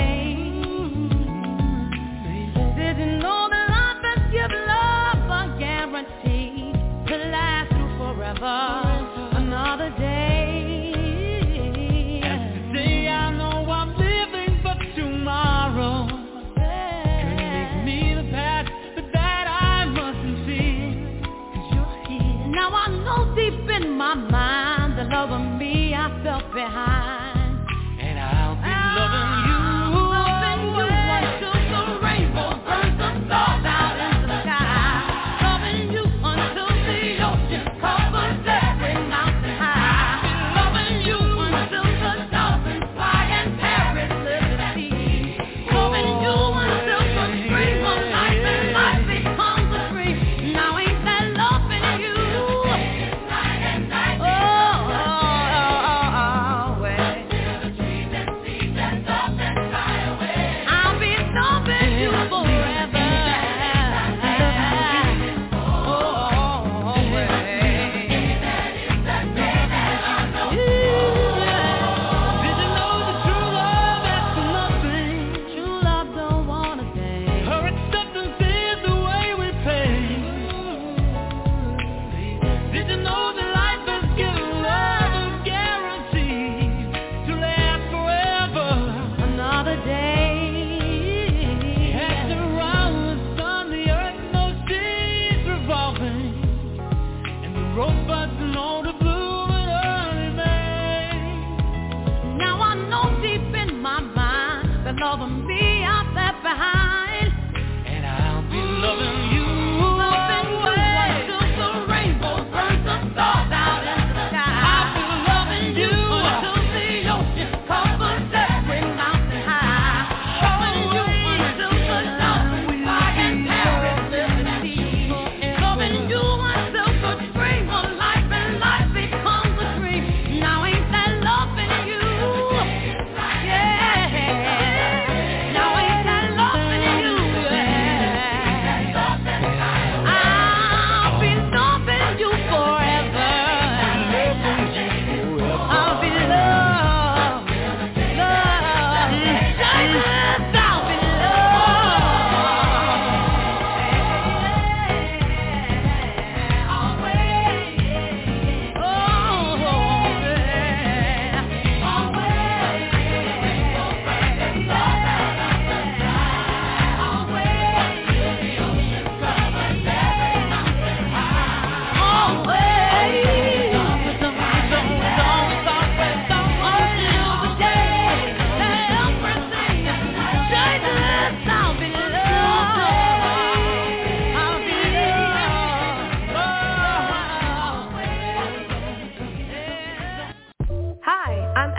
Did you know that life has given love a guarantee to last through forever, another day? And today I know I'm living for tomorrow. Couldn't make me the past, but that I mustn't see. 'Cause you're here. Now I know deep in my mind the love of me I felt behind. I'll be loving you until the rainbow burns the stars out in the sky. Loving you until the ocean covers every mountain high. Loving you until the dolphins fly and parrots live at sea. Loving you until the spring of life and life becomes a dream. Now ain't that loving you? Night and night. Oh, well.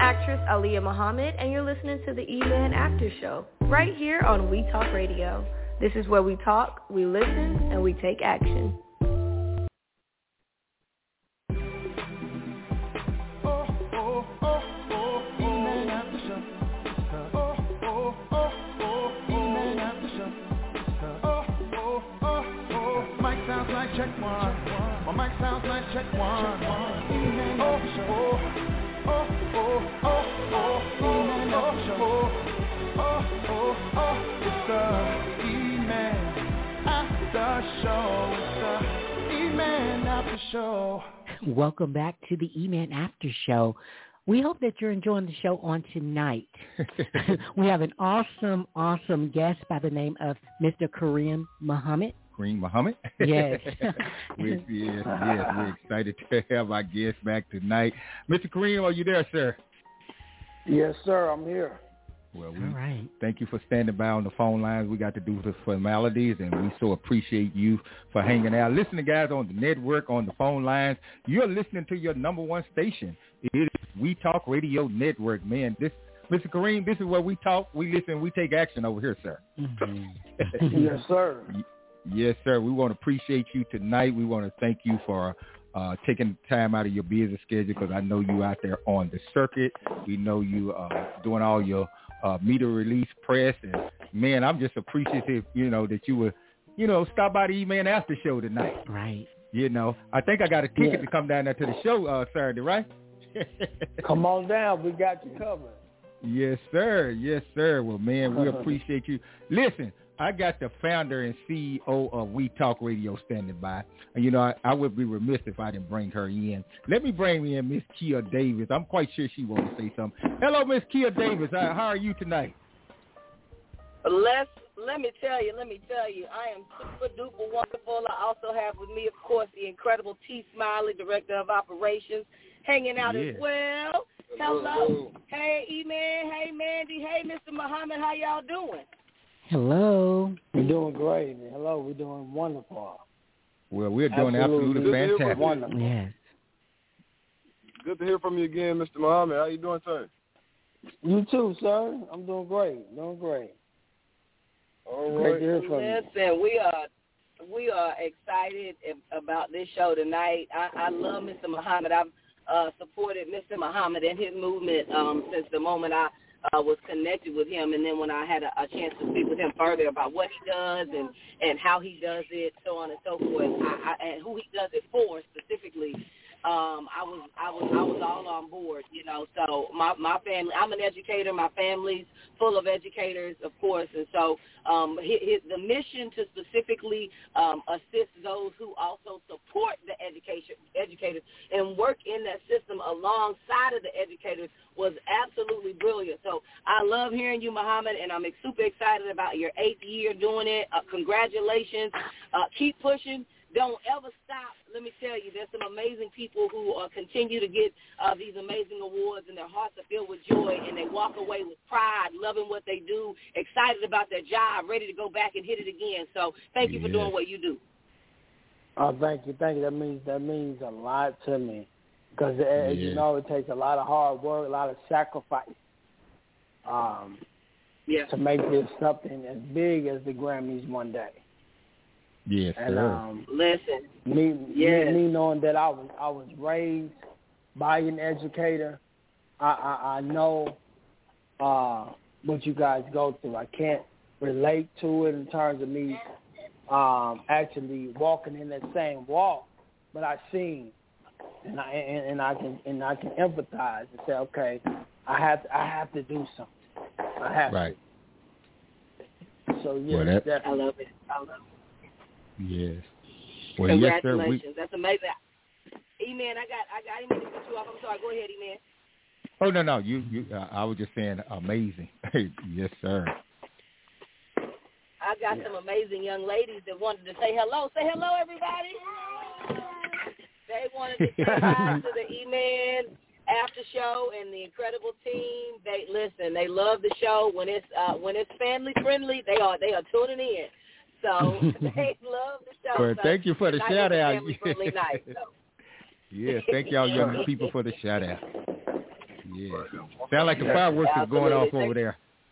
actress Aaliyah Muhammad, and you're listening to the E-Man After Show, right here on We Talk Radio. This is where we talk, we listen, and we take action.
Check one. My mic sounds like check one. E-Man After Show. E-Man After Show. It's the E-Man After Show. It's the E-Man After Show.
Welcome back to the E-Man After Show. We hope that you're enjoying the show on tonight. We have an awesome guest by the name of Mr. Kareem Muhammad.
Kareem Muhammad?
Yes.
We're excited to have our guest back tonight. Mr. Kareem, are you there, sir?
Yes, sir, I'm here.
Well,
all right.
Thank you for standing by on the phone lines. We got to do the formalities, and we so appreciate you for hanging out. Listen to guys on the network, on the phone lines. You're listening to your number one station. It is We Talk Radio Network, man. This, Mr. Kareem, this is where we talk, we listen, we take action over here, sir.
Mm-hmm.
Yes, sir.
Yes, sir. We want to appreciate you tonight. We want to thank you for taking time out of your busy schedule, because I know you out there on the circuit. We know you doing all your media release press. And, man, I'm just appreciative, that you would, stop by the E-Man After Show tonight.
Right.
I think I got a ticket to come down there to the show Saturday, right?
Come on down. We got you covered.
Yes, sir. Yes, sir. Well, man, we appreciate you. Listen, I got the founder and CEO of We Talk Radio standing by. And, I would be remiss if I didn't bring her in. Let me bring in Miss Kia Davis. I'm quite sure she wants to say something. Hello, Miss Kia Davis. How are you tonight?
Let me tell you, I am super duper wonderful. I also have with me, of course, the incredible T. Smiley, Director of Operations, hanging out as well. Hello. Hey, E-Man. Hey, Mandy. Hey, Mr. Muhammad. How y'all doing?
Hello.
We're doing great. Hello. We're doing wonderful.
Well, we're doing absolutely fantastic.
Wonderful.
Yes.
Good to hear from you again, Mr. Muhammad. How you doing, sir?
You too, sir. I'm doing great. All right. Great to hear from you.
Listen, we are excited about this show tonight. I love Mr. Muhammad. I've supported Mr. Muhammad and his movement since the moment I was connected with him, and then when I had a chance to speak with him further about what he does and how he does it, so on and so forth, and who he does it for specifically, I was all on board, So my family, I'm an educator. My family's full of educators, of course, and so the mission to specifically assist those who also support the educators and work in that system alongside of the educators was absolutely brilliant. So I love hearing you, Muhammad, and I'm super excited about your 8th year doing it. Congratulations. Keep pushing. Don't ever stop. Let me tell you, there's some amazing people who continue to get these amazing awards, and their hearts are filled with joy, and they walk away with pride, loving what they do, excited about their job, ready to go back and hit it again. So thank you for doing what you do.
Oh, thank you. That means a lot to me, because it takes a lot of hard work, a lot of sacrifice to make this something as big as the Grammys one day.
Yes,
and,
sir.
Listen,
me knowing that I was raised by an educator, I know what you guys go through. I can't relate to it in terms of me actually walking in that same walk, but I've seen, and I can empathize and say, okay, I have to do something. I have to. So yeah,
I love it.
Yes. Well,
congratulations.
Yes, sir.
That's amazing. E-Man, I didn't mean to cut you off. I'm sorry. Go ahead, E-Man.
Oh, no. You. I was just saying amazing. Yes, sir.
I got some amazing young ladies that wanted to say hello. Say hello, everybody. They wanted to say hi to the E-Man After Show and the incredible team. They love the show. When it's family friendly, they are tuning in. So they love the show.
Well, thank you for the shout out.
Night, so.
Yes, thank y'all young people for the shout out. Yeah. Sound like the fireworks is going off over there.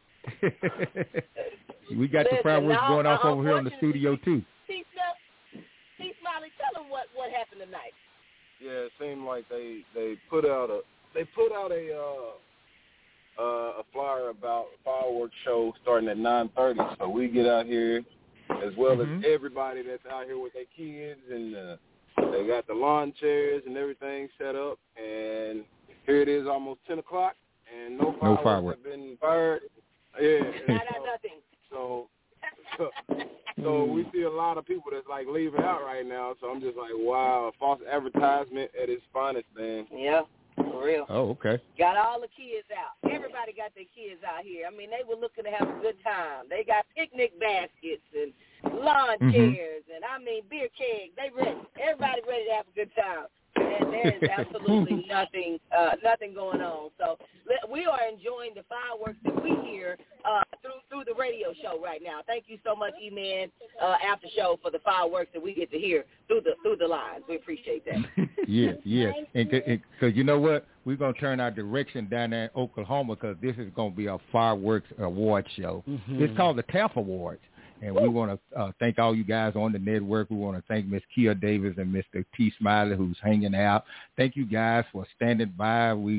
We got the fireworks going off over here in the studio too.
T. Smiley, tell them what happened tonight.
Yeah, it seemed like they put out a flyer about a fireworks show starting at 9:30. So we get out here, as well as everybody that's out here with their kids, and they got the lawn chairs and everything set up. And here it is, almost 10 o'clock, and no fireworks have been fired. Yeah,
nothing.
So we see a lot of people that's like leaving out right now. So I'm just like, wow, false advertisement at its finest, man.
Yeah, for real.
Oh, okay.
Got all the kids out. Everybody got their kids out here. I mean, they were looking to have a good time. They got picnic baskets and lawn chairs and, I mean, beer kegs. They ready. Everybody ready to have a good time. And there is absolutely nothing going on. So we are enjoying the fireworks that we hear through the radio show right now. Thank you so much, E-Man, after show, for the fireworks that we get to hear through the lines. We appreciate that.
Yeah. And because you know what? We're going to turn our direction down there in Oklahoma because this is going to be a fireworks award show. It's called the TAF Awards. And we want to thank all you guys on the network. We want to thank Miss Kia Davis and Mr. T. Smiley, who's hanging out. Thank you guys for standing by. Me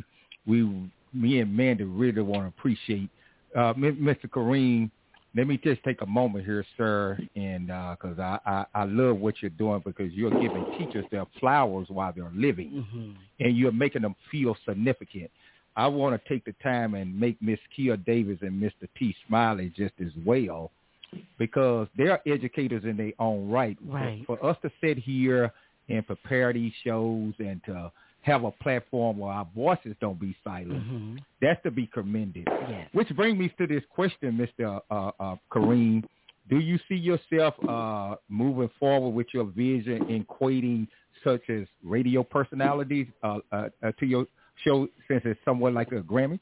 and Mandy really want to appreciate Mr. Kareem. Let me just take a moment here, sir, and because I love what you're doing, because you're giving teachers their flowers while they're living, and you're making them feel significant. I want to take the time and make Miss Kia Davis and Mr. T. Smiley just as well, because they're educators in their own right. For us to sit here and prepare these shows and to have a platform where our voices don't be silent, that's to be commended. Yes. Which brings me to this question, Mr. Kareem. Do you see yourself moving forward with your vision in equating such as radio personalities to your show, since it's somewhat like a Grammy?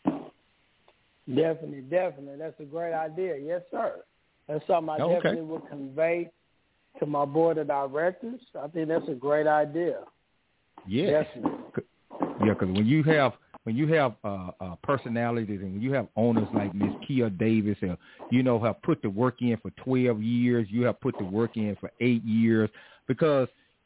Definitely. That's a great idea. Yes, sir. That's something I definitely will convey to my board of directors. I think that's a great idea.
Yes.
Definitely.
Yeah, because when you have personalities and when you have owners like Miss Kia Davis, have put the work in for 12 years, you have put the work in for 8 years, because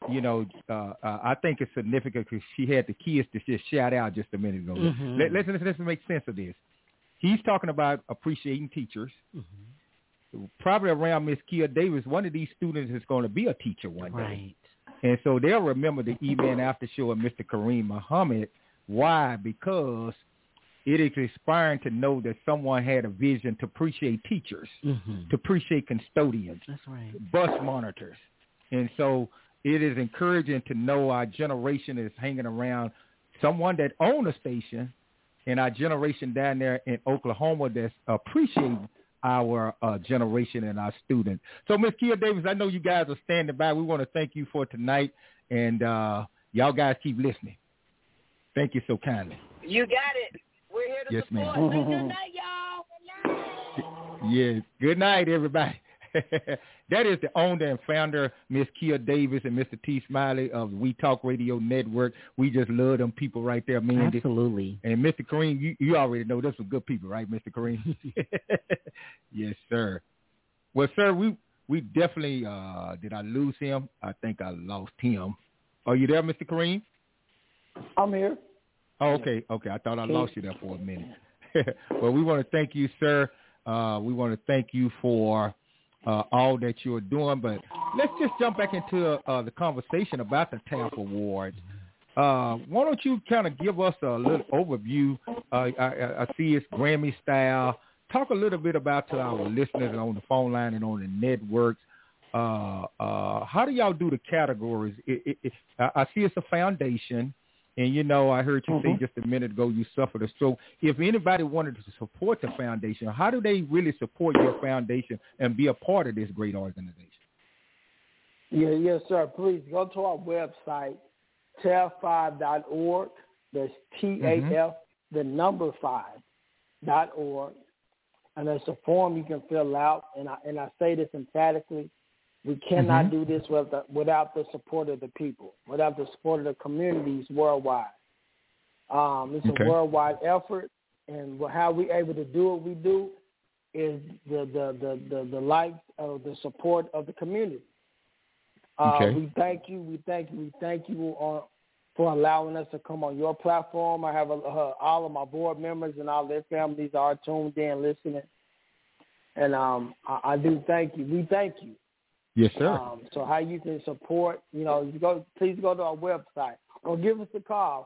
I think it's significant because she had the kids to just shout out just a minute ago. Let's make sense of this. He's talking about appreciating teachers. Probably around Miss Kia Davis, one of these students is going to be a teacher one day.
Right.
And so they'll remember the E-Man After Show of Mr. Kareem Muhammad. Why? Because it is inspiring to know that someone had a vision to appreciate teachers, to appreciate custodians, bus monitors. And so it is encouraging to know our generation is hanging around someone that owns a station, and our generation down there in Oklahoma that's appreciating our generation and our students. So, Ms. Kia Davis, I know you guys are standing by. We want to thank you for tonight, and y'all guys keep listening. Thank you so kindly.
You got it. We're here to support.
Ma'am.
Good night, y'all.
Yeah, good night, everybody. That is the owner and founder, Miss Kia Davis and Mr. T. Smiley of We Talk Radio Network. We just love them people right there, Mandy.
Absolutely.
And Mr. Kareem, you already know those are good people, right, Mr. Kareem? Yes, sir. Well, sir, we definitely, did I lose him? I think I lost him. Are you there, Mr. Kareem?
I'm here.
Oh, okay. I thought I lost you there for a minute. Well, we want to thank you, sir. We want to thank you for all that you're doing, but let's just jump back into the conversation about the TAF Awards. Why don't you kind of give us a little overview? I see it's Grammy style. Talk a little bit about to our listeners on the phone line and on the networks. How do y'all do the categories? I see it's a foundation. And, I heard you say just a minute ago you suffered a stroke. If anybody wanted to support the foundation, how do they really support your foundation and be a part of this great organization?
Yes, sir. Please go to our website, TAF5.org. That's TAF, the number 5.org. And there's a form you can fill out. And I say this emphatically. We cannot do this without the support of the people, without the support of the communities worldwide. It's a worldwide effort, and how we able to do what we do is the life of the support of the community. We thank you for allowing us to come on your platform. I have all of my board members and all their families are tuned in listening, and I do thank you. We thank you.
Yes, sir.
So how you can support, please go to our website or give us a call,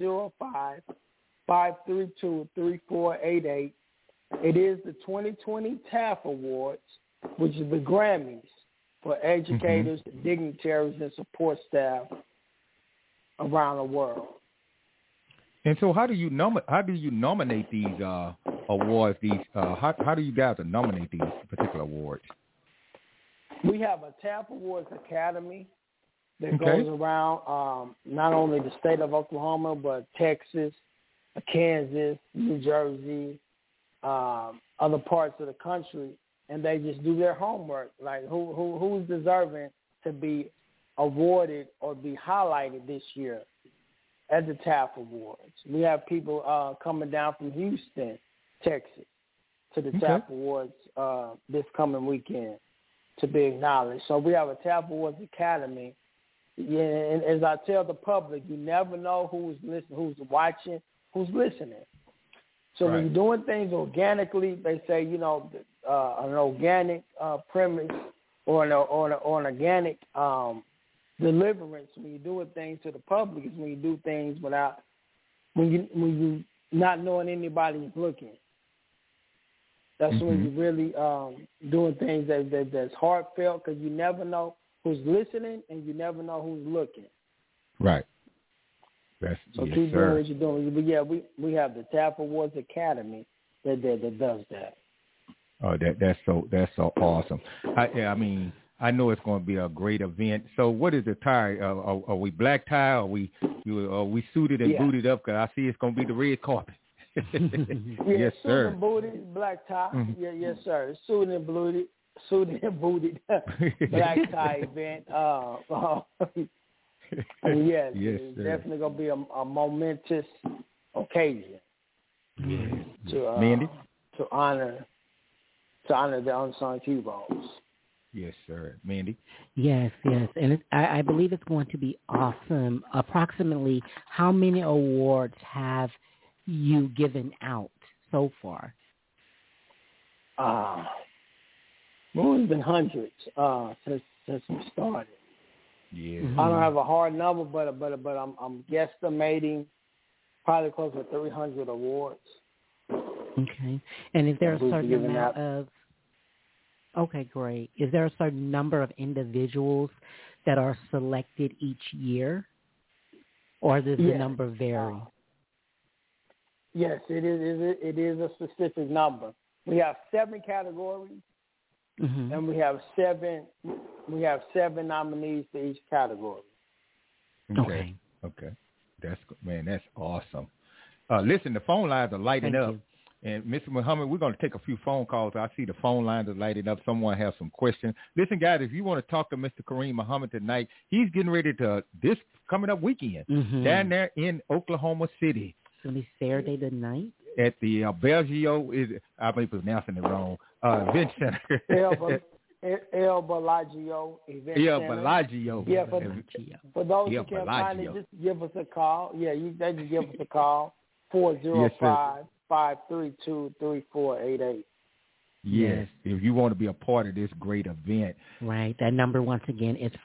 405-532-3488. It is the 2020 TAF Awards, which is the Grammys for educators, dignitaries, and support staff around the world.
And so, how do you nominate these awards? How do you guys nominate these particular awards?
We have a TAF Awards Academy that goes around not only the state of Oklahoma, but Texas, Kansas, New Jersey, other parts of the country, and they just do their homework. Like who's deserving to be awarded or be highlighted this year at the TAF Awards. We have people coming down from Houston, Texas, to the TAF Awards this coming weekend to be acknowledged. So we have a TAF Awards Academy. Yeah, and as I tell the public, you never know who's listening, who's watching, who's listening. So when you're doing things organically, they say, an organic premise or an organic deliverance. When you're doing things to the public, is when you do things when you not knowing anybody's looking. That's when you're really doing things that's heartfelt, because you never know who's listening and you never know who's looking.
Right.
So keep doing what you're doing. But yeah, we have the TAF Awards Academy that does that.
Oh, that's so awesome. I mean, I know it's going to be a great event. So what is the tie? Are we black tie? Are we suited and booted up? Because I see it's going to be the red carpet. Yes, sir.
Suited and booted, black tie. Yeah, yes, sir. Suited and booted black tie event. Yes, it's definitely going to be a momentous occasion.
Mandy?
To honor the unsung heroes.
Yes, sir. Mandy?
Yes. And I believe it's going to be awesome. Approximately how many awards have you given out so far?
It's been hundreds since we started.
Yeah.
I don't have a hard number, but I'm guesstimating probably close to 300 awards.
Okay. And is there a certain amount of... Okay, great. Is there a certain number of individuals that are selected each year? Or does the number vary?
Yes, it is a specific number. We have 7 categories, and we have seven nominees for each category.
Okay. That's awesome. Listen, the phone lines are lighting up. And Mr. Muhammad, we're going to take a few phone calls. I see the phone lines are lighting up. Someone has some questions. Listen, guys, if you want to talk to Mr. Kareem Muhammad tonight, he's getting ready to this coming up weekend down there in Oklahoma City.
It's going to be Saturday the night?
At the Bellagio, I may be pronouncing it wrong, event center.
El Bellagio Event Center.
El Bellagio.
Yeah, for those who can't find it, just give us a call. Yeah, they can give us a call, 405-532-3488.
Yes, if you want to be a part of this great event.
Right. That number, once again, is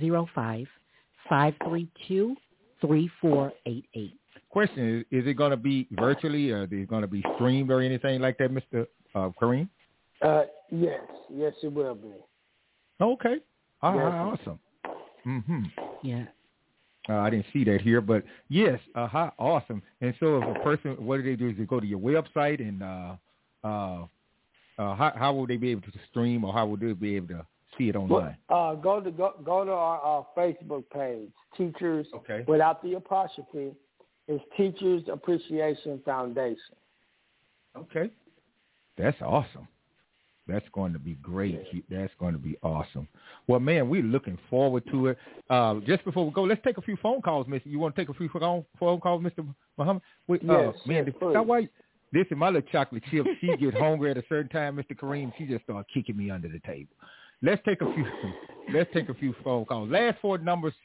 405-532-3488.
Question, is it going to be virtually, or is it going to be streamed or anything like that, Mr. Kareem?
Yes, it will be.
Okay. Awesome.
Yeah.
I didn't see that here, but yes, awesome. And so if a person, what do they do? Is they go to your website, and how will they be able to stream, or how will they be able to see it online?
Go to our Facebook page, Teachers without the apostrophe. It's Teachers Appreciation Foundation.
Okay. That's awesome. That's going to be great. That's going to be awesome. Well, man, we're looking forward to it. Just before we go, let's take a few phone calls, Mr. You want to take a few phone calls, Mr. Muhammad?
Yes,
man, that's why. Listen, my little chocolate chip, she get hungry at a certain time, Mr. Kareem. She just start kicking me under the table. Let's take a few phone calls. Last four numbers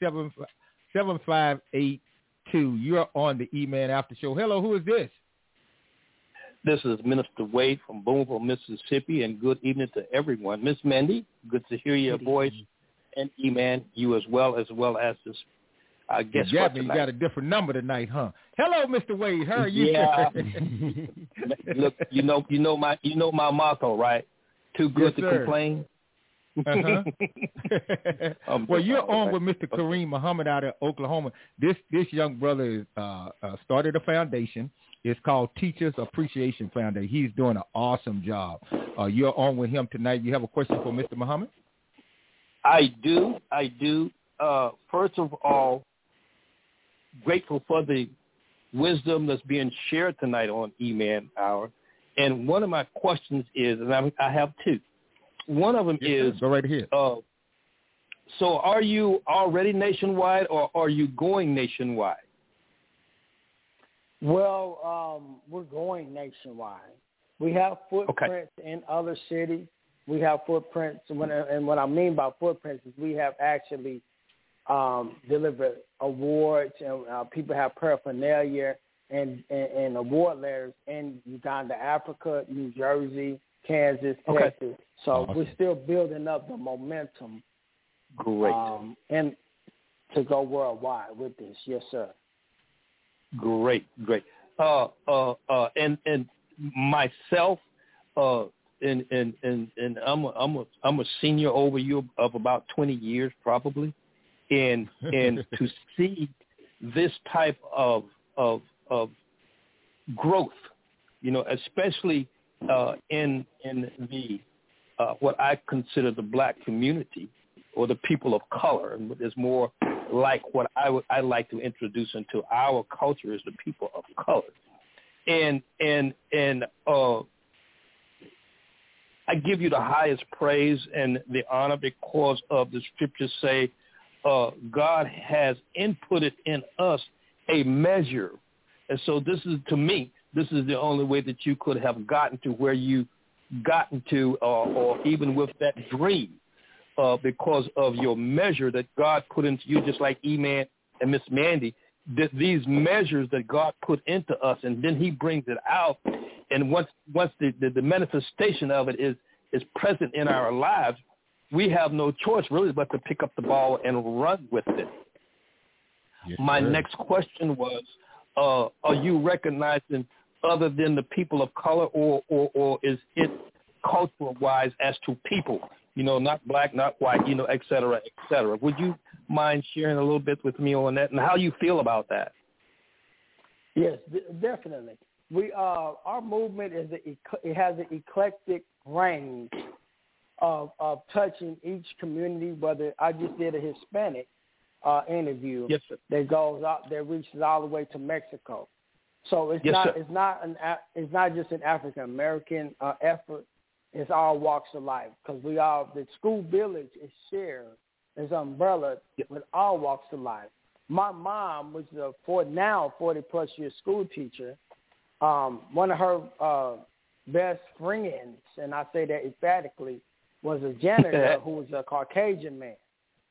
7582. You're on the E-Man After Show. Hello, who is this?
This is Minister Wade from Boonville, Mississippi, and good evening to everyone. Miss Mandy, good to hear your voice, and E-Man, you as well as this guest for tonight.
You got a different number tonight, huh? Hello, Mr. Wade. How are you?
Yeah. Look, you know my motto, right? Too good to complain.
Uh-huh. Well, you're on with Mr. Kareem Muhammad out of Oklahoma. This young brother started a foundation. It's called Teachers Appreciation Foundation. He's doing an awesome job. You're on with him tonight. You have a question for Mr. Muhammad?
I do. First of all, grateful for the wisdom that's being shared tonight on E-Man Hour. And one of my questions is, and I have two. One of them is,
go right ahead.
So are you already nationwide or are you going nationwide?
Well, we're going nationwide. We have footprints in other cities. We have footprints, and what I mean by footprints is we have actually delivered awards, and people have paraphernalia and award letters in Uganda, Africa, New Jersey, Kansas, Texas. So we're still building up the momentum.
Great.
And to go worldwide with this. Yes, sir.
Great. And myself, and I'm a senior over you of about 20 years probably, and to see this type of growth, especially in the what I consider the black community or the people of color, and is more like what I like to introduce into our culture is the people of color, and I give you the highest praise and the honor because of the scriptures say God has inputted in us a measure, and so this is, to me, this is the only way that you could have gotten to where you gotten to, or even with that dream, because of your measure that God put into you, just like E-Man and Miss Mandy, these measures that God put into us, and then he brings it out, and once the manifestation of it is present in our lives, we have no choice really but to pick up the ball and run with it. Yes, my next question was, are you recognizing other than the people of color, or is it cultural-wise as to people, not black, not white, et cetera, et cetera? Would you mind sharing a little bit with me on that and how you feel about that?
Yes, definitely. Our movement it has an eclectic range of touching each community. Whether I just did a Hispanic interview that goes out, that reaches all the way to Mexico. So it's not just an African American effort. It's all walks of life, because the school village is shared, is umbrella with all walks of life. My mom was a 40-plus year school teacher. One of her best friends, and I say that emphatically, was a janitor who was a Caucasian man.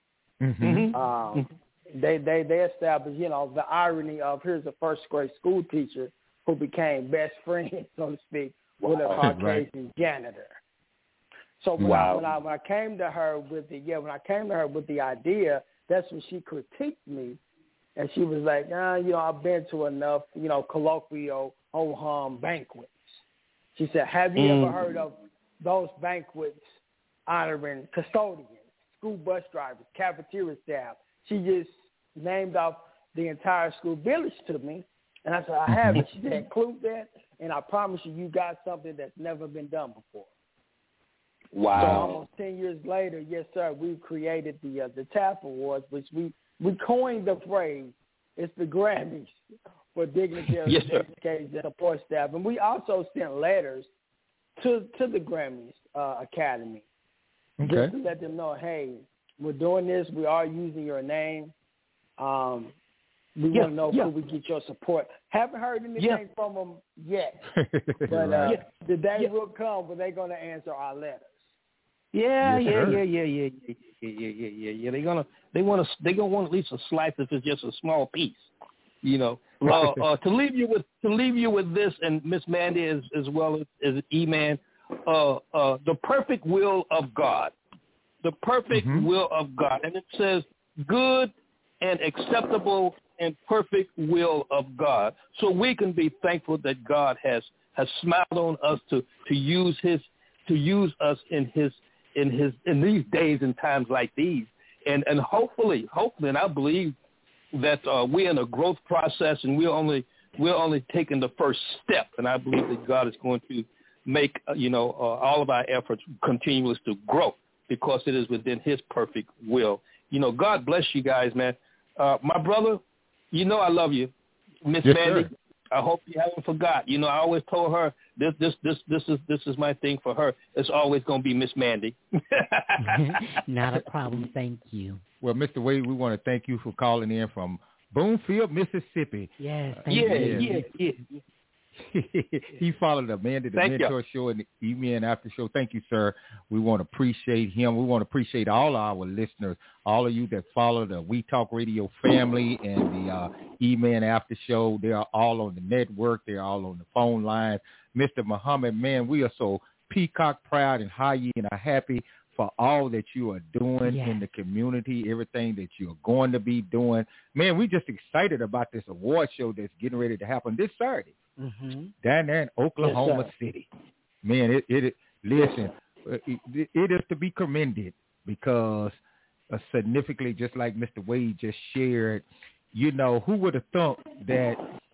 Mm-hmm. They established, the irony of here's a first grade school teacher who became best friends, so to speak, with a Caucasian janitor. So when I came to her with the idea, that's when she critiqued me, and she was like, I've been to enough, colloquial ho-hum banquets. She said, have you ever heard of those banquets honoring custodians, school bus drivers, cafeteria staff? She just named off the entire school village to me, and I said, I haven't. She said, include that, and I promise you got something that's never been done before.
Wow.
So almost 10 years later, yes, sir, we've created the TAF Awards, which we coined the phrase, it's the Grammys for dignitary education and support staff. And we also sent letters to the Grammys Academy.
Okay.
Just to let them know, hey, we're doing this. We are using your name. We want to know could we get your support. Haven't heard anything from them yet, but the day will come when they're going to answer our letters.
Yeah. They're gonna want at least a slice if it's just a small piece, you know. To leave you with this, and Miss Mandy as well as E-Man, the perfect will of God, the perfect will of God, and it says good and acceptable and perfect will of God. So we can be thankful that God has smiled on us to use us in these days and times like these, and hopefully, and I believe that we're in a growth process, and we're only taking the first step, and I believe that God is going to make all of our efforts continuous to grow because it is within His perfect will. God bless you guys, man. My brother, I love you, Miss Mandy. Sir. I hope you haven't forgot. I always told her this is my thing for her. It's always going to be Miss Mandy.
Not a problem. Thank you.
Well, Mr. Wade, we want to thank you for calling in from Boonfield, Mississippi.
Yes. Thank you.
He followed Amanda the Mentor Show and the E-Man After Show. Thank you, sir. We want to appreciate him. We want to appreciate all our listeners, all of you that follow the We Talk Radio family and the E-Man After Show. They are all on the network. They're all on the phone line. Mr. Muhammad, man, we are so peacock proud and high and are happy for all that you are doing in the community, everything that you're going to be doing. Man, we're just excited about this award show that's getting ready to happen this Saturday. Down there in Oklahoma City. Man, listen, it is to be commended because significantly, just like Mr. Wade just shared, who would have thought that,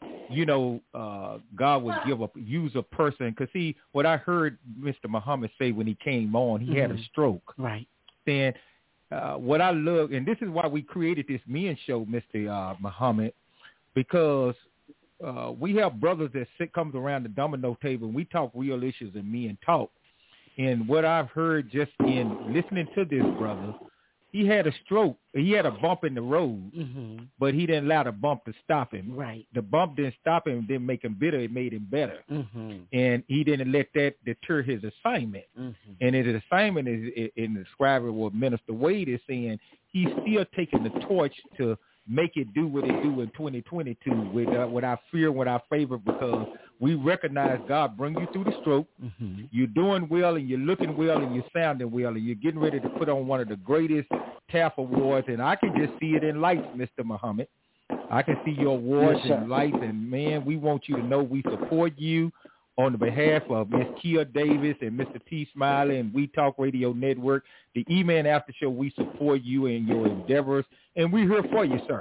God would use a person, because see, what I heard Mr. Muhammad say when he came on, he had a stroke.
Right.
Then what I love, and this is why we created this men show, Mr. Muhammad, because we have brothers that comes around the domino table and we talk real issues and men talk. And what I've heard just in listening to this brother, he had a stroke. He had a bump in the road, but he didn't allow the bump to stop him.
Right.
The bump didn't stop him, didn't make him bitter. It made him better. And he didn't let that deter his assignment. And his assignment is in describing what Minister Wade is saying. He's still taking the torch to make it do what it do in 2022 with our fear, with our favor, because we recognize God bring you through the stroke. You're doing well and you're looking well and you're sounding well and you're getting ready to put on one of the greatest TAF awards. And I can just see it in lights, Mr. Muhammad. I can see your awards in lights. And, man, we want you to know we support you on the behalf of Miss Kia Davis and Mr. T. Smiley and We Talk Radio Network, the E-Man After Show. We support you in your endeavors, and we're here for you, sir.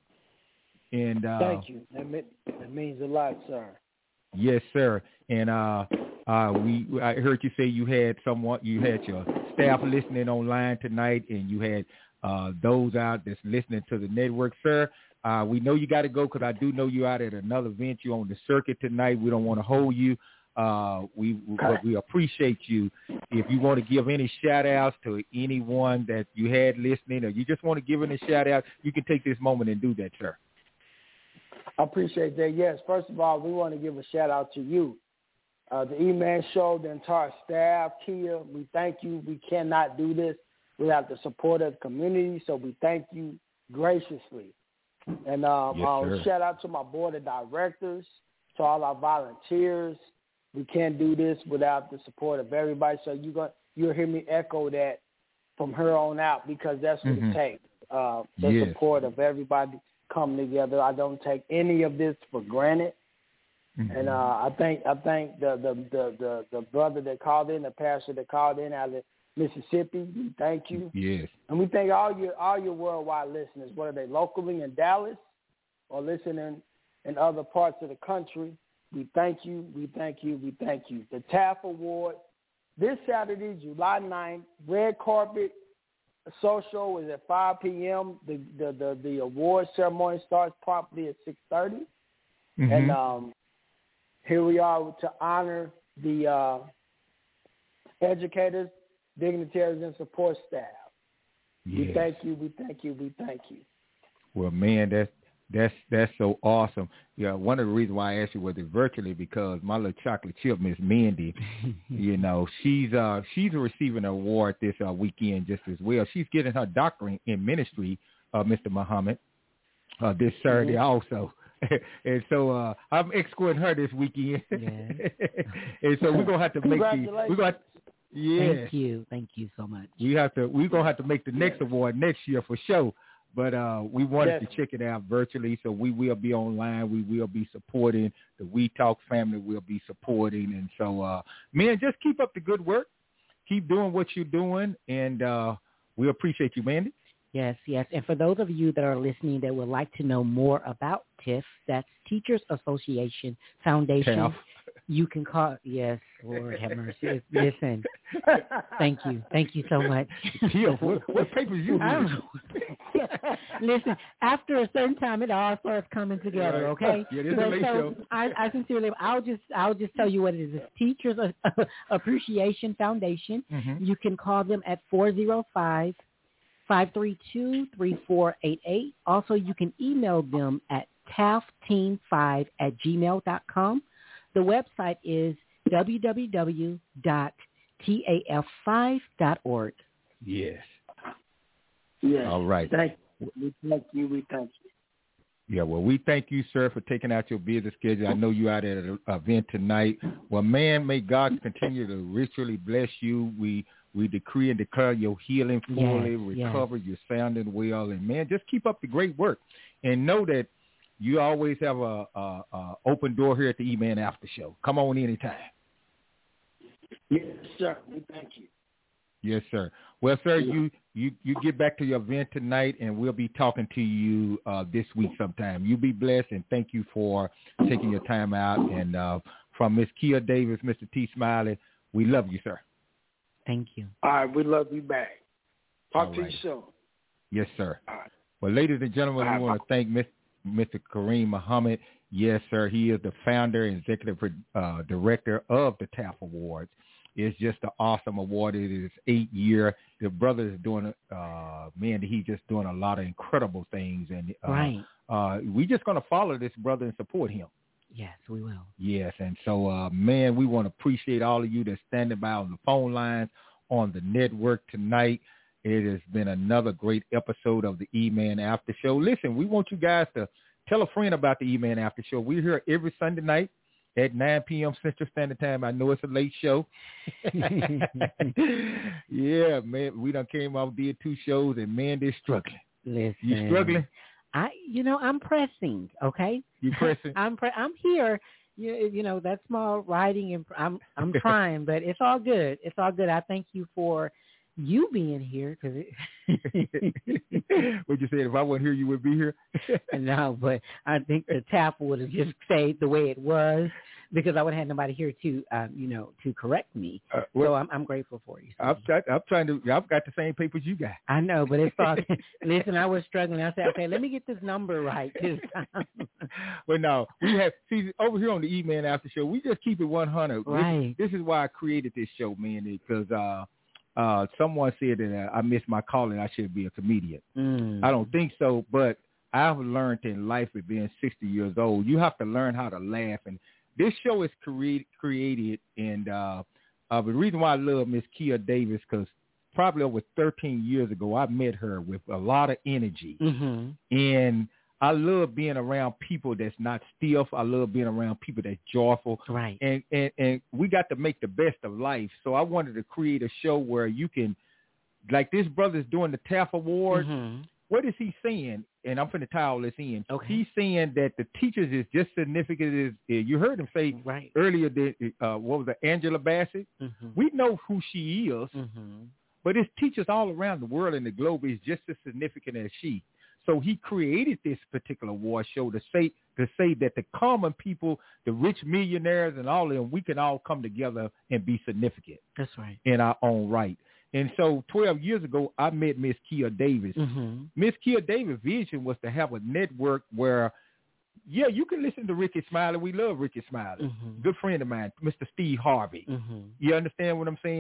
And
thank you. That means a lot, sir.
Yes, sir. And I heard you say you had your staff listening online tonight, and you had those out that's listening to the network, sir. We know you got to go because I do know you're out at another event. You're on the circuit tonight. We don't want to hold you. But we appreciate you. If you want to give any shout-outs to anyone that you had listening or you just want to give any shout-out, you can take this moment and do that, sir.
I appreciate that. Yes, first of all, we want to give a shout-out to you. The E-Man Show, the entire staff, Kia, we thank you. We cannot do this without the support of the community, so we thank you graciously. And shout out to my board of directors, to all our volunteers. We can't do this without the support of everybody. So you'll hear me echo that from here on out because that's what it takes. The support of everybody coming together. I don't take any of this for granted. And I thank the brother that called in, the pastor that called in out of Mississippi. We thank you.
Yes.
And we thank all your worldwide listeners, whether they locally in Dallas or listening in other parts of the country. We thank you. We thank you. We thank you. The TAF Award this Saturday, July 9th, red carpet social is at 5 p.m. The award ceremony starts promptly at 6:30. And here we are to honor the educators, dignitaries, and support staff.
Yes.
We thank you. We thank you. We thank you.
Well, man, that's so awesome. Yeah, one of the reasons why I asked you was it virtually because my little chocolate chip, Miss Mandy, you know, she's receiving an award this weekend just as well. She's getting her doctorate in ministry, Mr. Muhammad, this Saturday also. And so I'm escorting her this weekend. Yeah. And so we're gonna have to make
Thank you so much.
We're gonna have to make the next award next year for sure. But we wanted to check it out virtually, so we will be online. We will be supporting the We Talk family. Will be supporting, and so man, just keep up the good work. Keep doing what you're doing, and we appreciate you, Mandy.
Yes, yes. And for those of you that are listening that would like to know more about TIF, that's Teachers Association Foundation. TAF. You can call, yes, Lord have mercy. Listen, thank you. Thank you so much.
TIF, what papers you use?
Listen, after a certain time, it all starts coming together, okay?
Yeah, this is a late show.
I sincerely, I'll just tell you what it is. It's Teachers Appreciation Foundation. Mm-hmm. You can call them at 405-532-3488. Also, you can email them at tafteam5@gmail.com. The website is www.taf5.org.
Yes.
Yes.
All right.
Thank you. We thank you.
Yeah, well, we thank you, sir, for taking out your busy schedule. I know you out at an event tonight. Well, man, may God continue to richly bless you. We decree and declare your healing fully, recover, you're sounding well. And, man, just keep up the great work. And know that you always have a open door here at the E-Man After Show. Come on anytime.
Yes, sir. We thank you.
Yes, sir. Well, sir, you get back to your event tonight, and we'll be talking to you this week sometime. You be blessed, and thank you for taking your time out. And from Miss Kia Davis, Mr. T. Smiley, we love you, sir.
Thank you.
All right, we love you back. Talk to you soon.
Yes, sir.
All right.
Well, ladies and gentlemen, we want to thank Mr. Kareem Muhammad. Yes, sir. He is the founder and executive director of the TAF Awards. It's just an awesome award. It is 8 year. The brother is doing, he's just doing a lot of incredible things. And we just going to follow this brother and support him.
Yes, we will.
Yes, and so, man, we want to appreciate all of you that's standing by on the phone lines, on the network tonight. It has been another great episode of the E-Man After Show. Listen, we want you guys to tell a friend about the E-Man After Show. We're here every Sunday night at 9 p.m. Central Standard Time. I know it's a late show. Yeah, man, we done came off, did 2 shows, and, man, they're struggling.
Listen.
You struggling?
I'm pressing, okay?
You pressing?
I'm here. You know, that small writing, and I'm trying, but it's all good. It's all good. I thank you for you being here.
What you said, if I wasn't here, you would be here?
No, but I think the TAF would have just stayed the way it was because I would have had nobody here to, to correct me. So I'm grateful for you.
I've got the same papers you got.
I know, but it's all, listen, I was struggling. I said, okay, let me get this number right this time.
Well, no, over here on the E-Man After Show, we just keep it 100.
Right.
This is why I created this show, man, because someone said that I missed my calling. I should be a comedian. I don't think so, but I've learned in life at being 60 years old, you have to learn how to laugh. And this show is created, and the reason why I love Miss Kia Davis, because probably over 13 years ago, I met her with a lot of energy. Mm-hmm. And I love being around people that's not stiff. I love being around people that's joyful.
Right.
And we got to make the best of life. So I wanted to create a show where you can, like this brother's doing the TAF Award. Mm-hmm. What is he saying? And I'm finna tie all this in.
Okay.
He's saying that the teachers is just significant as, you heard him say earlier that, what was it, Angela Bassett? Mm-hmm. We know who she is, but it's teachers all around the world and the globe is just as significant as she. So he created this particular award show to say that the common people, the rich millionaires and all of them, we can all come together and be significant.
That's right.
In our own right. And so 12 years ago, I met Miss Kia Davis. Miss Kia Davis' vision was to have a network where, you can listen to Ricky Smiley. We love Ricky Smiley. Good friend of mine, Mr. Steve Harvey. You understand what I'm saying?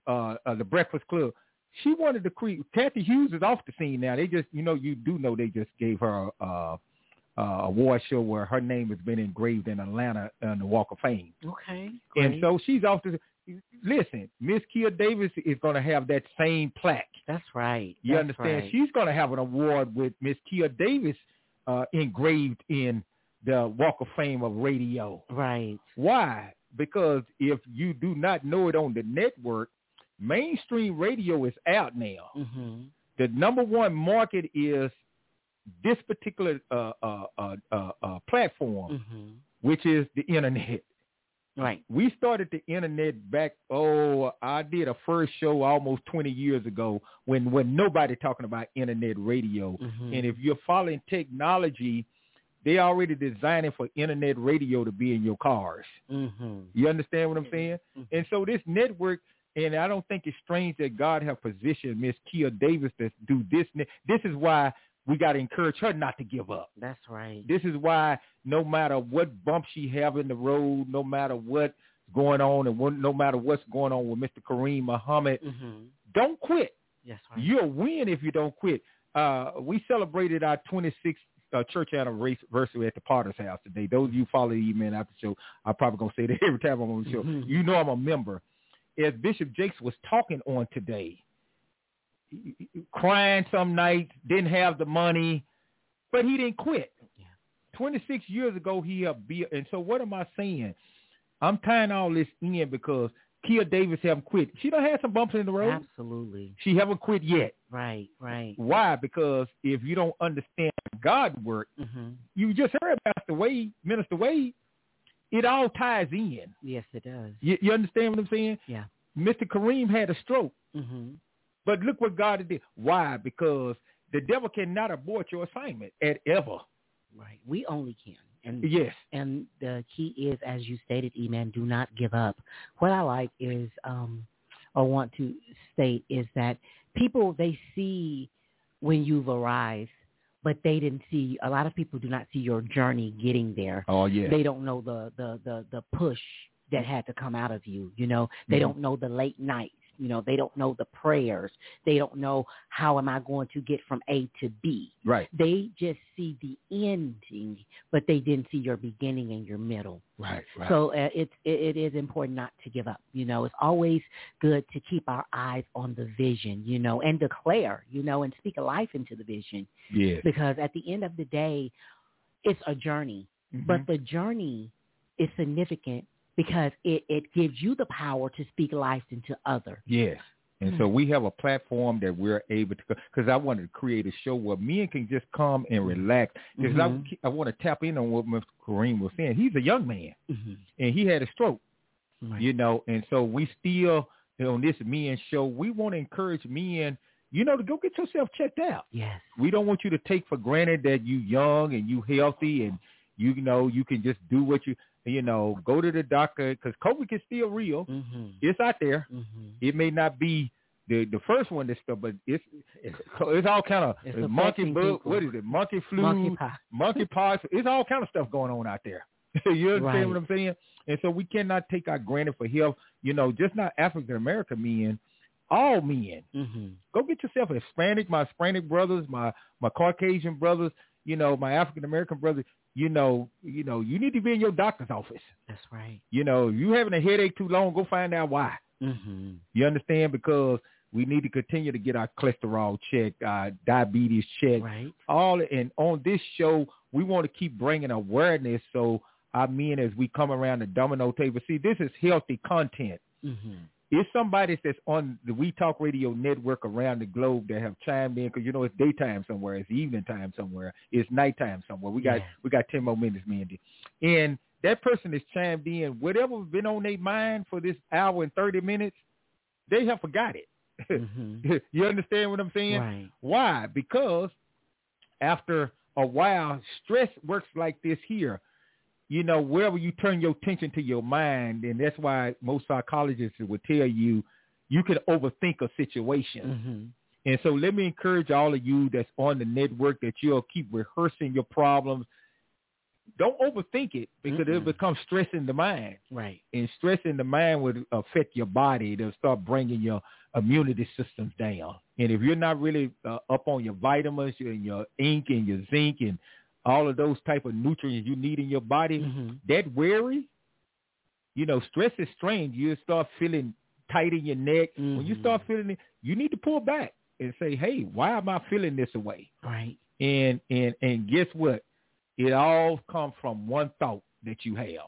the Breakfast Club. She wanted to create. Kathy Hughes is off the scene now. They just, you do know they just gave her a award show where her name has been engraved in Atlanta on the Walk of Fame.
Okay, great.
And so she's off the. Listen, Miss Kia Davis is going to have that same plaque.
That's right.
You
That's
understand?
right.
She's going to have an award with Miss Kia Davis engraved in the Walk of Fame of radio.
Right.
Why? Because if you do not know it on the network, mainstream radio is out now.
Mm-hmm.
The number one market is this particular platform,
mm-hmm.
which is the internet.
Right.
We started the internet back, I did a first show almost 20 years ago when nobody talking about internet radio.
Mm-hmm.
And if you're following technology, they already designing for internet radio to be in your cars.
Mm-hmm.
You understand what I'm saying?
Mm-hmm.
And so this network, and I don't think it's strange that God have positioned Miss Kia Davis to do this. This is why we got to encourage her not to give up.
That's right.
This is why no matter what bump she have in the road, no matter what's going on, and no matter what's going on with Mr. Kareem Muhammad,
mm-hmm.
don't quit.
That's right.
You'll win if you don't quit. We celebrated our 26th church anniversary at the Potter's house today. Those of you follow the Amen After Show, I'm probably going to say that every time I'm on the show.
Mm-hmm.
You know I'm a member. As Bishop Jakes was talking on today, crying some nights, didn't have the money, but he didn't quit.
Yeah.
26 years ago, and so what am I saying? I'm tying all this in because Kia Davis haven't quit. She done had some bumps in the road.
Absolutely.
She haven't quit yet.
Right.
Why? Because if you don't understand God's work,
mm-hmm.
you just heard Minister Wade, it all ties in.
Yes, it does.
You understand what I'm saying?
Yeah.
Mr. Kareem had a stroke.
Mm-hmm.
But look what God did. Why? Because the devil cannot abort your assignment ever.
Right. We only can. And
yes.
And the key is, as you stated, E-Man, do not give up. What I like is, or want to state, is that people, they see when you've arrived, but they didn't see, a lot of people do not see your journey getting there.
Oh, yeah.
They don't know the push that had to come out of you. They
mm-hmm.
don't know the late nights. They don't know the prayers. They don't know how am I going to get from A to B.
Right.
They just see the ending, but they didn't see your beginning and your middle.
Right.
So it is important not to give up. It's always good to keep our eyes on the vision, and declare, and speak a life into the vision.
Yes.
Because at the end of the day, it's a journey,
mm-hmm.
but the journey is significant because it gives you the power to speak life into others.
Yes. And so we have a platform that we're able to, because I wanted to create a show where men can just come and relax. Because
mm-hmm.
I want to tap in on what Mr. Kareem was saying. He's a young man,
mm-hmm.
and he had a stroke,
right.
and so we still, on this men show, we want to encourage men, to go get yourself checked out.
Yes.
We don't want you to take for granted that you young and you healthy and, you can just do what you, go to the doctor, because COVID is still real.
Mm-hmm.
It's out there.
Mm-hmm.
It may not be the first one that's stuff, but it's all kind of monkey bug. What is it? Monkey flu, monkey pox. It's all kind of stuff going on out there. You understand what I'm saying? And so we cannot take our granted for health. Just not African American men, all men.
Mm-hmm.
Go get yourself my Hispanic brothers, my Caucasian brothers. My African American brothers. You need to be in your doctor's office.
That's right.
You having a headache too long, go find out why.
Mm-hmm.
You understand? Because we need to continue to get our cholesterol checked, our diabetes checked.
Right.
And on this show, we want to keep bringing awareness so our men, as we come around the domino table, see, this is healthy content.
Mm-hmm.
It's somebody that's on the We Talk Radio network around the globe that have chimed in, because it's daytime somewhere, it's evening time somewhere, it's nighttime somewhere. We got 10 more minutes, Mandy, and that person is chimed in. Whatever's been on their mind for this hour and 30 minutes, they have forgot it.
Mm-hmm.
You understand what I'm saying?
Right.
Why? Because after a while, stress works like this here. Wherever you turn your attention to your mind, and that's why most psychologists would tell you can overthink a situation.
Mm-hmm.
And so let me encourage all of you that's on the network that you'll keep rehearsing your problems. don't overthink it because it'll become stress in the mind.
Right.
And stress in the mind would affect your body. It'll start bringing your immunity systems down. And if you're not really up on your vitamins and your ink and your zinc and all of those type of nutrients you need in your body, that worry, stress is strange. You start feeling tight in your neck. When you start feeling it, you need to pull back and say, hey, why am I feeling this way?
Right.
And guess what? It all comes from one thought that you have.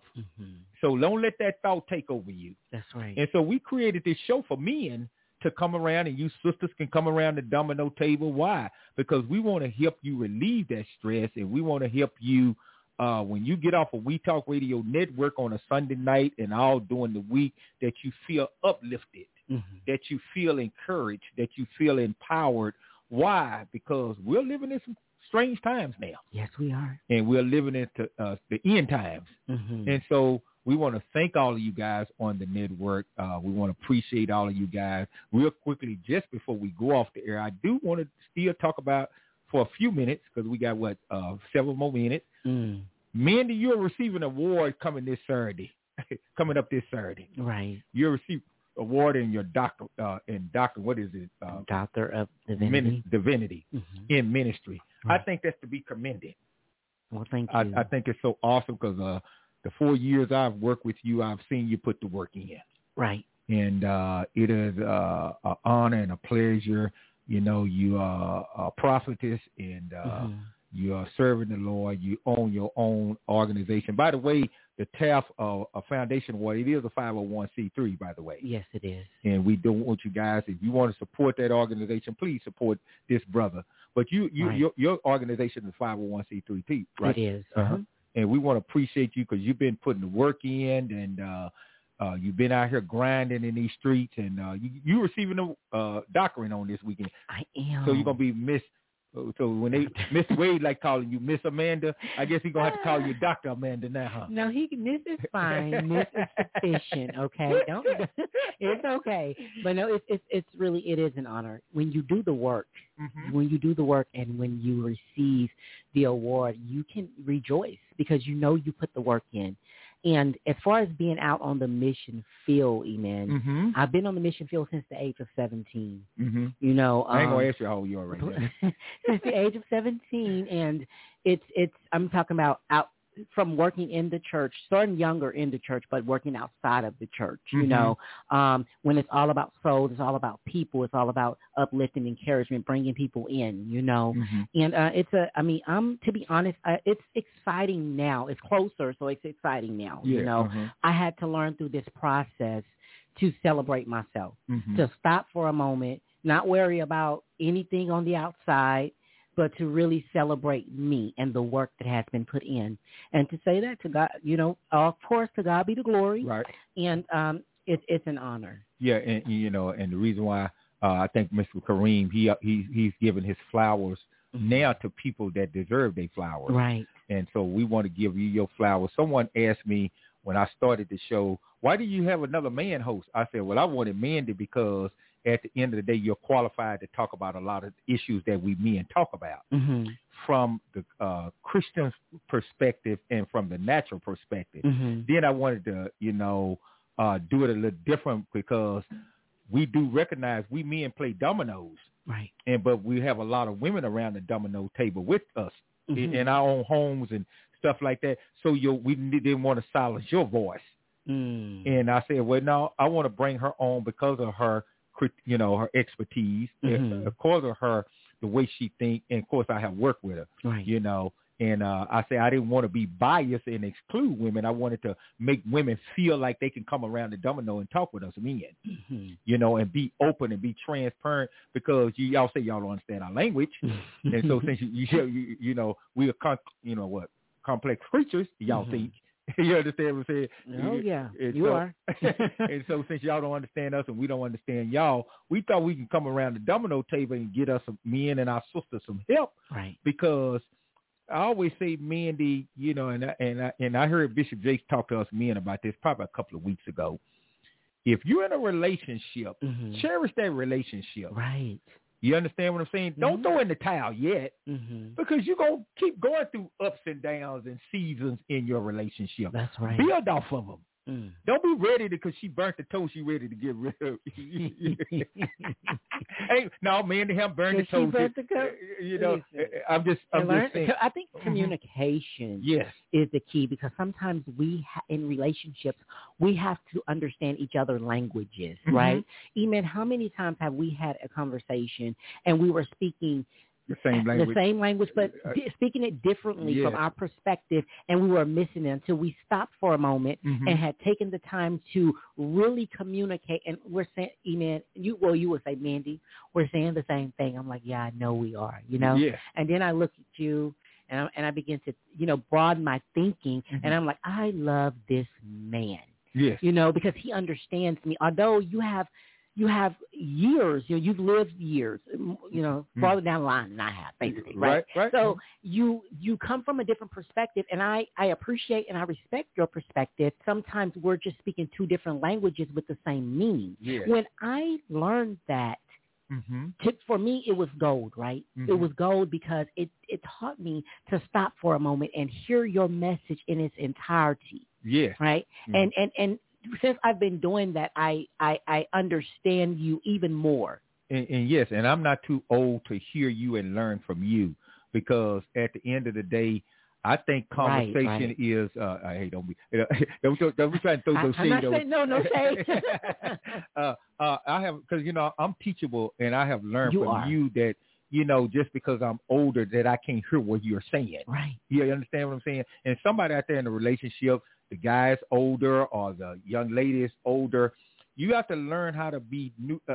So don't let that thought take over you.
That's right.
And so we created this show for men to come around, and you sisters can come around the domino table. Why? Because we want to help you relieve that stress, and we want to help you when you get off of We Talk Radio Network on a Sunday night and all during the week, that you feel uplifted, that you feel encouraged, that you feel empowered. Why? Because we're living in some strange times now.
Yes, we are.
And we're living into the end times. And so we want to thank all of you guys on the network. We want to appreciate all of you guys. Real quickly, just before we go off the air, I do want to still talk about for a few minutes, because we got, several more minutes. Mandy, you're receiving an award coming this Saturday, coming up this Saturday.
Right.
You'll receive award in your doctor, what is it?
Doctor of Divinity.
Divinity in ministry. Right. I think that's to be commended.
Well, thank you.
I think it's so awesome because the 4 years I've worked with you, I've seen you put the work in.
Right.
And it is an honor and a pleasure. You are a prophetess, and you are serving the Lord. You own your own organization. By the way, the Taft Foundation Award, it is a 501c3, by the way.
Yes, it is.
And we don't want you guys, if you want to support that organization, please support this brother. But your organization is 501c3, right?
It is.
And we want to appreciate you because you've been putting the work in, and you've been out here grinding in these streets, and you receiving a doctorate on this weekend.
I am.
So you're going to be Miss. So when Mr. Wade like calling you Miss Amanda, I guess he's going to have to call you Dr. Amanda now, huh?
No, Miss is fine. Miss is sufficient, okay? It's okay. But no, it's really, it is an honor. When you do the work, and when you receive the award, you can rejoice because you know you put the work in. And as far as being out on the mission field, Eman, I've been on the mission field since the age of 17.
I ain't going to ask you how old you are right now.
Since the age of 17, and I'm talking about out from working in the church, starting younger in the church, but working outside of the church, when it's all about souls, it's all about people, it's all about uplifting, encouragement, bringing people in, and to be honest, it's exciting now. It's closer, so it's exciting now, I had to learn through this process to celebrate myself, to stop for a moment, not worry about anything on the outside, but to really celebrate me and the work that has been put in. And to say that to God, of course, to God be the glory.
Right.
And it's an honor.
Yeah, and and the reason why I think Mr. Kareem, he's giving his flowers now to people that deserve their flowers.
Right.
And so we want to give you your flowers. Someone asked me when I started the show, why do you have another man host? I said, well, I wanted Mandy because at the end of the day, you're qualified to talk about a lot of issues that we men talk about from the Christian perspective and from the natural perspective. Then I wanted to, do it a little different because we do recognize we men play dominoes.
Right.
But we have a lot of women around the domino table with us in our own homes and stuff like that. So we didn't want to silence your voice. And I said, well, no, I want to bring her on because of her her expertise, of course, of her, the way she thinks, and of course, I have worked with her,
right.
And I say I didn't want to be biased and exclude women. I wanted to make women feel like they can come around the domino and talk with us men, and be open and be transparent because y'all say y'all don't understand our language, and so since we are complex creatures, y'all think. You understand what I'm saying?
Oh, yeah, you are.
And so since y'all don't understand us and we don't understand y'all, we thought we can come around the domino table and get us some men and our sisters some help.
Right.
Because I always say, Mandy, and I heard Bishop Jakes talk to us men about this probably a couple of weeks ago. If you're in a relationship, cherish that relationship.
Right.
You understand what I'm saying? Mm-hmm. Don't throw in the towel yet, because you're going to keep going through ups and downs and seasons in your relationship.
That's right.
Build off of them. Don't be ready because she burnt the toast. She ready to get rid of. Hey, no, man, they have burned the toast. You know, I'm just saying.
I think communication is the key, because sometimes in relationships we have to understand each other's languages, right? Eman, how many times have we had a conversation and we were speaking the same language, but speaking it differently from our perspective, and we were missing it until we stopped for a moment and had taken the time to really communicate. And we're saying, Eman, you would say, Mandy, we're saying the same thing. I'm like, yeah, I know we are, you know? Yeah. And then I look at you and I begin to, you know, broaden my thinking, and I'm like, I love this man, you know, because he understands me. Although you have years, you've lived years, farther down the line than I have, basically, right? So you come from a different perspective, and I appreciate and I respect your perspective. Sometimes we're just speaking two different languages with the same meaning. Yeah. When I learned that, for me, it was gold, right? It was gold because it taught me to stop for a moment and hear your message in its entirety. Yeah. Right? And since I've been doing that, I understand you even more.
And yes, and I'm not too old to hear you and learn from you, because at the end of the day, I think conversation is. Hey, don't be trying to throw those shade over.
No shade.
I have, because I'm teachable, and I have learned from you that just because I'm older that I can't hear what you're saying.
Right.
You understand what I'm saying? And somebody out there in a relationship, the guy's older or the young lady is older, you have to learn how to be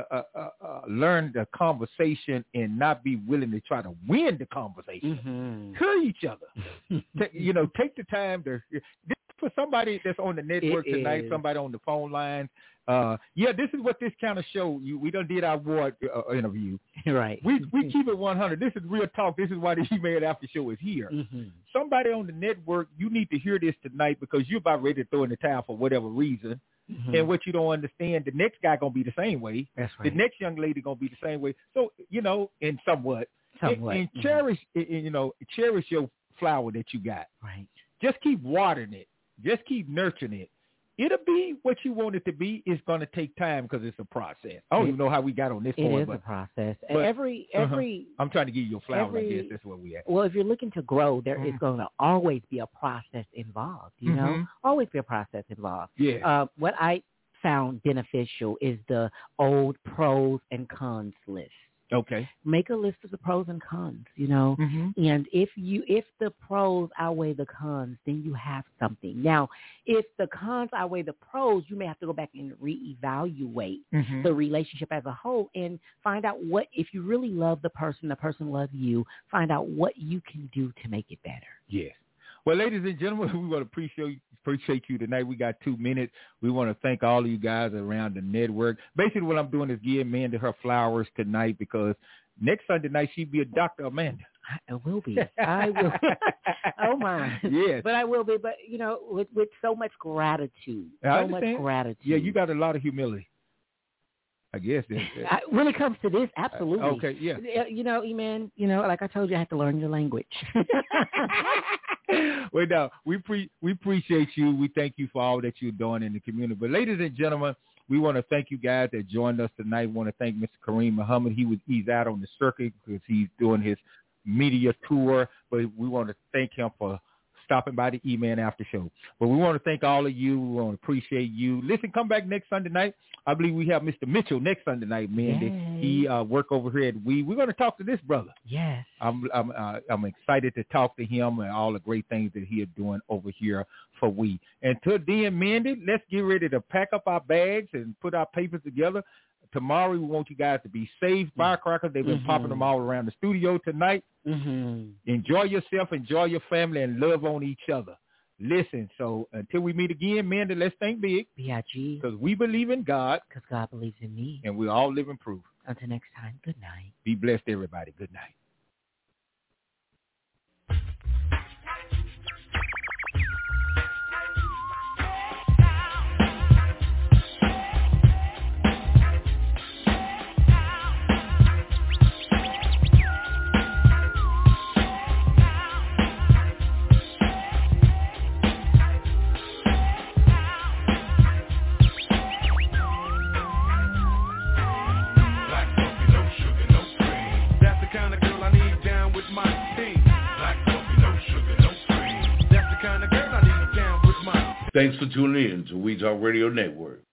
learn the conversation and not be willing to try to win the conversation. Hear each other. Take the time to. This for somebody that's on the network tonight, somebody on the phone line. This is what this kind of show. We done did our award interview.
Right.
We keep it 100. This is real talk. This is why the Email After Show is here. Somebody on the network, you need to hear this tonight, because you're about ready to throw in the towel for whatever reason. And what you don't understand, the next guy going to be the same way.
That's right.
The next young lady going to be the same way. So, and somewhat. And cherish, cherish your flower that you got.
Right.
Just keep watering it. Just keep nurturing it. It'll be what you want it to be. It's going to take time, because it's a process. I don't even know how we got on this point.
It is a process. And every
I'm trying to give you a flower. I guess that's where we at.
Well, if you're looking to grow, there is going to always be a process involved, you know? Always be a process involved.
Yeah.
What I found beneficial is the old pros and cons list.
Okay.
Make a list of the pros and cons, and if the pros outweigh the cons, then you have something. Now, if the cons outweigh the pros, you may have to go back and reevaluate the relationship as a whole and find out what, if you really love the person loves you, find out what you can do to make it better.
Yes. Well, ladies and gentlemen, we want to appreciate you tonight. We got 2 minutes. We want to thank all of you guys around the network. Basically, what I'm doing is giving Amanda her flowers tonight, because next Sunday night she'll be a Dr. Amanda.
I will be. I will. Oh, my.
Yes.
But I will be. But, with so much gratitude. So much gratitude.
Yeah, you got a lot of humility. I guess.
When it comes to this, absolutely.
Okay, yeah.
Eman, like I told you, I have to learn your language.
Well, no, we appreciate you. We thank you for all that you're doing in the community. But ladies and gentlemen, we want to thank you guys that joined us tonight. We want to thank Mr. Kareem Muhammad. He's out on the circuit because he's doing his media tour. But we want to thank him for stopping by the E-Man After Show. But we want to thank all of you. We want to appreciate you. Listen, come back next Sunday night. I believe we have Mr. Mitchell next Sunday night, man.
Yay.
He work over here at We're going to talk to this brother.
Yes.
I'm excited to talk to him and all the great things that he is doing over here for We. Until then, Mandy, let's get ready to pack up our bags and put our papers together. Tomorrow, we want you guys to be safe. Firecrackers, they've been popping them all around the studio tonight. Enjoy yourself, enjoy your family, and love on each other. Listen, so until we meet again, Mandy, let's think big.
B-I-G.
Because we believe in God.
Because God believes in me.
And we all live in proof.
Until next time, good night.
Be blessed, everybody. Good night.
Thanks for tuning in to We Talk Radio Network.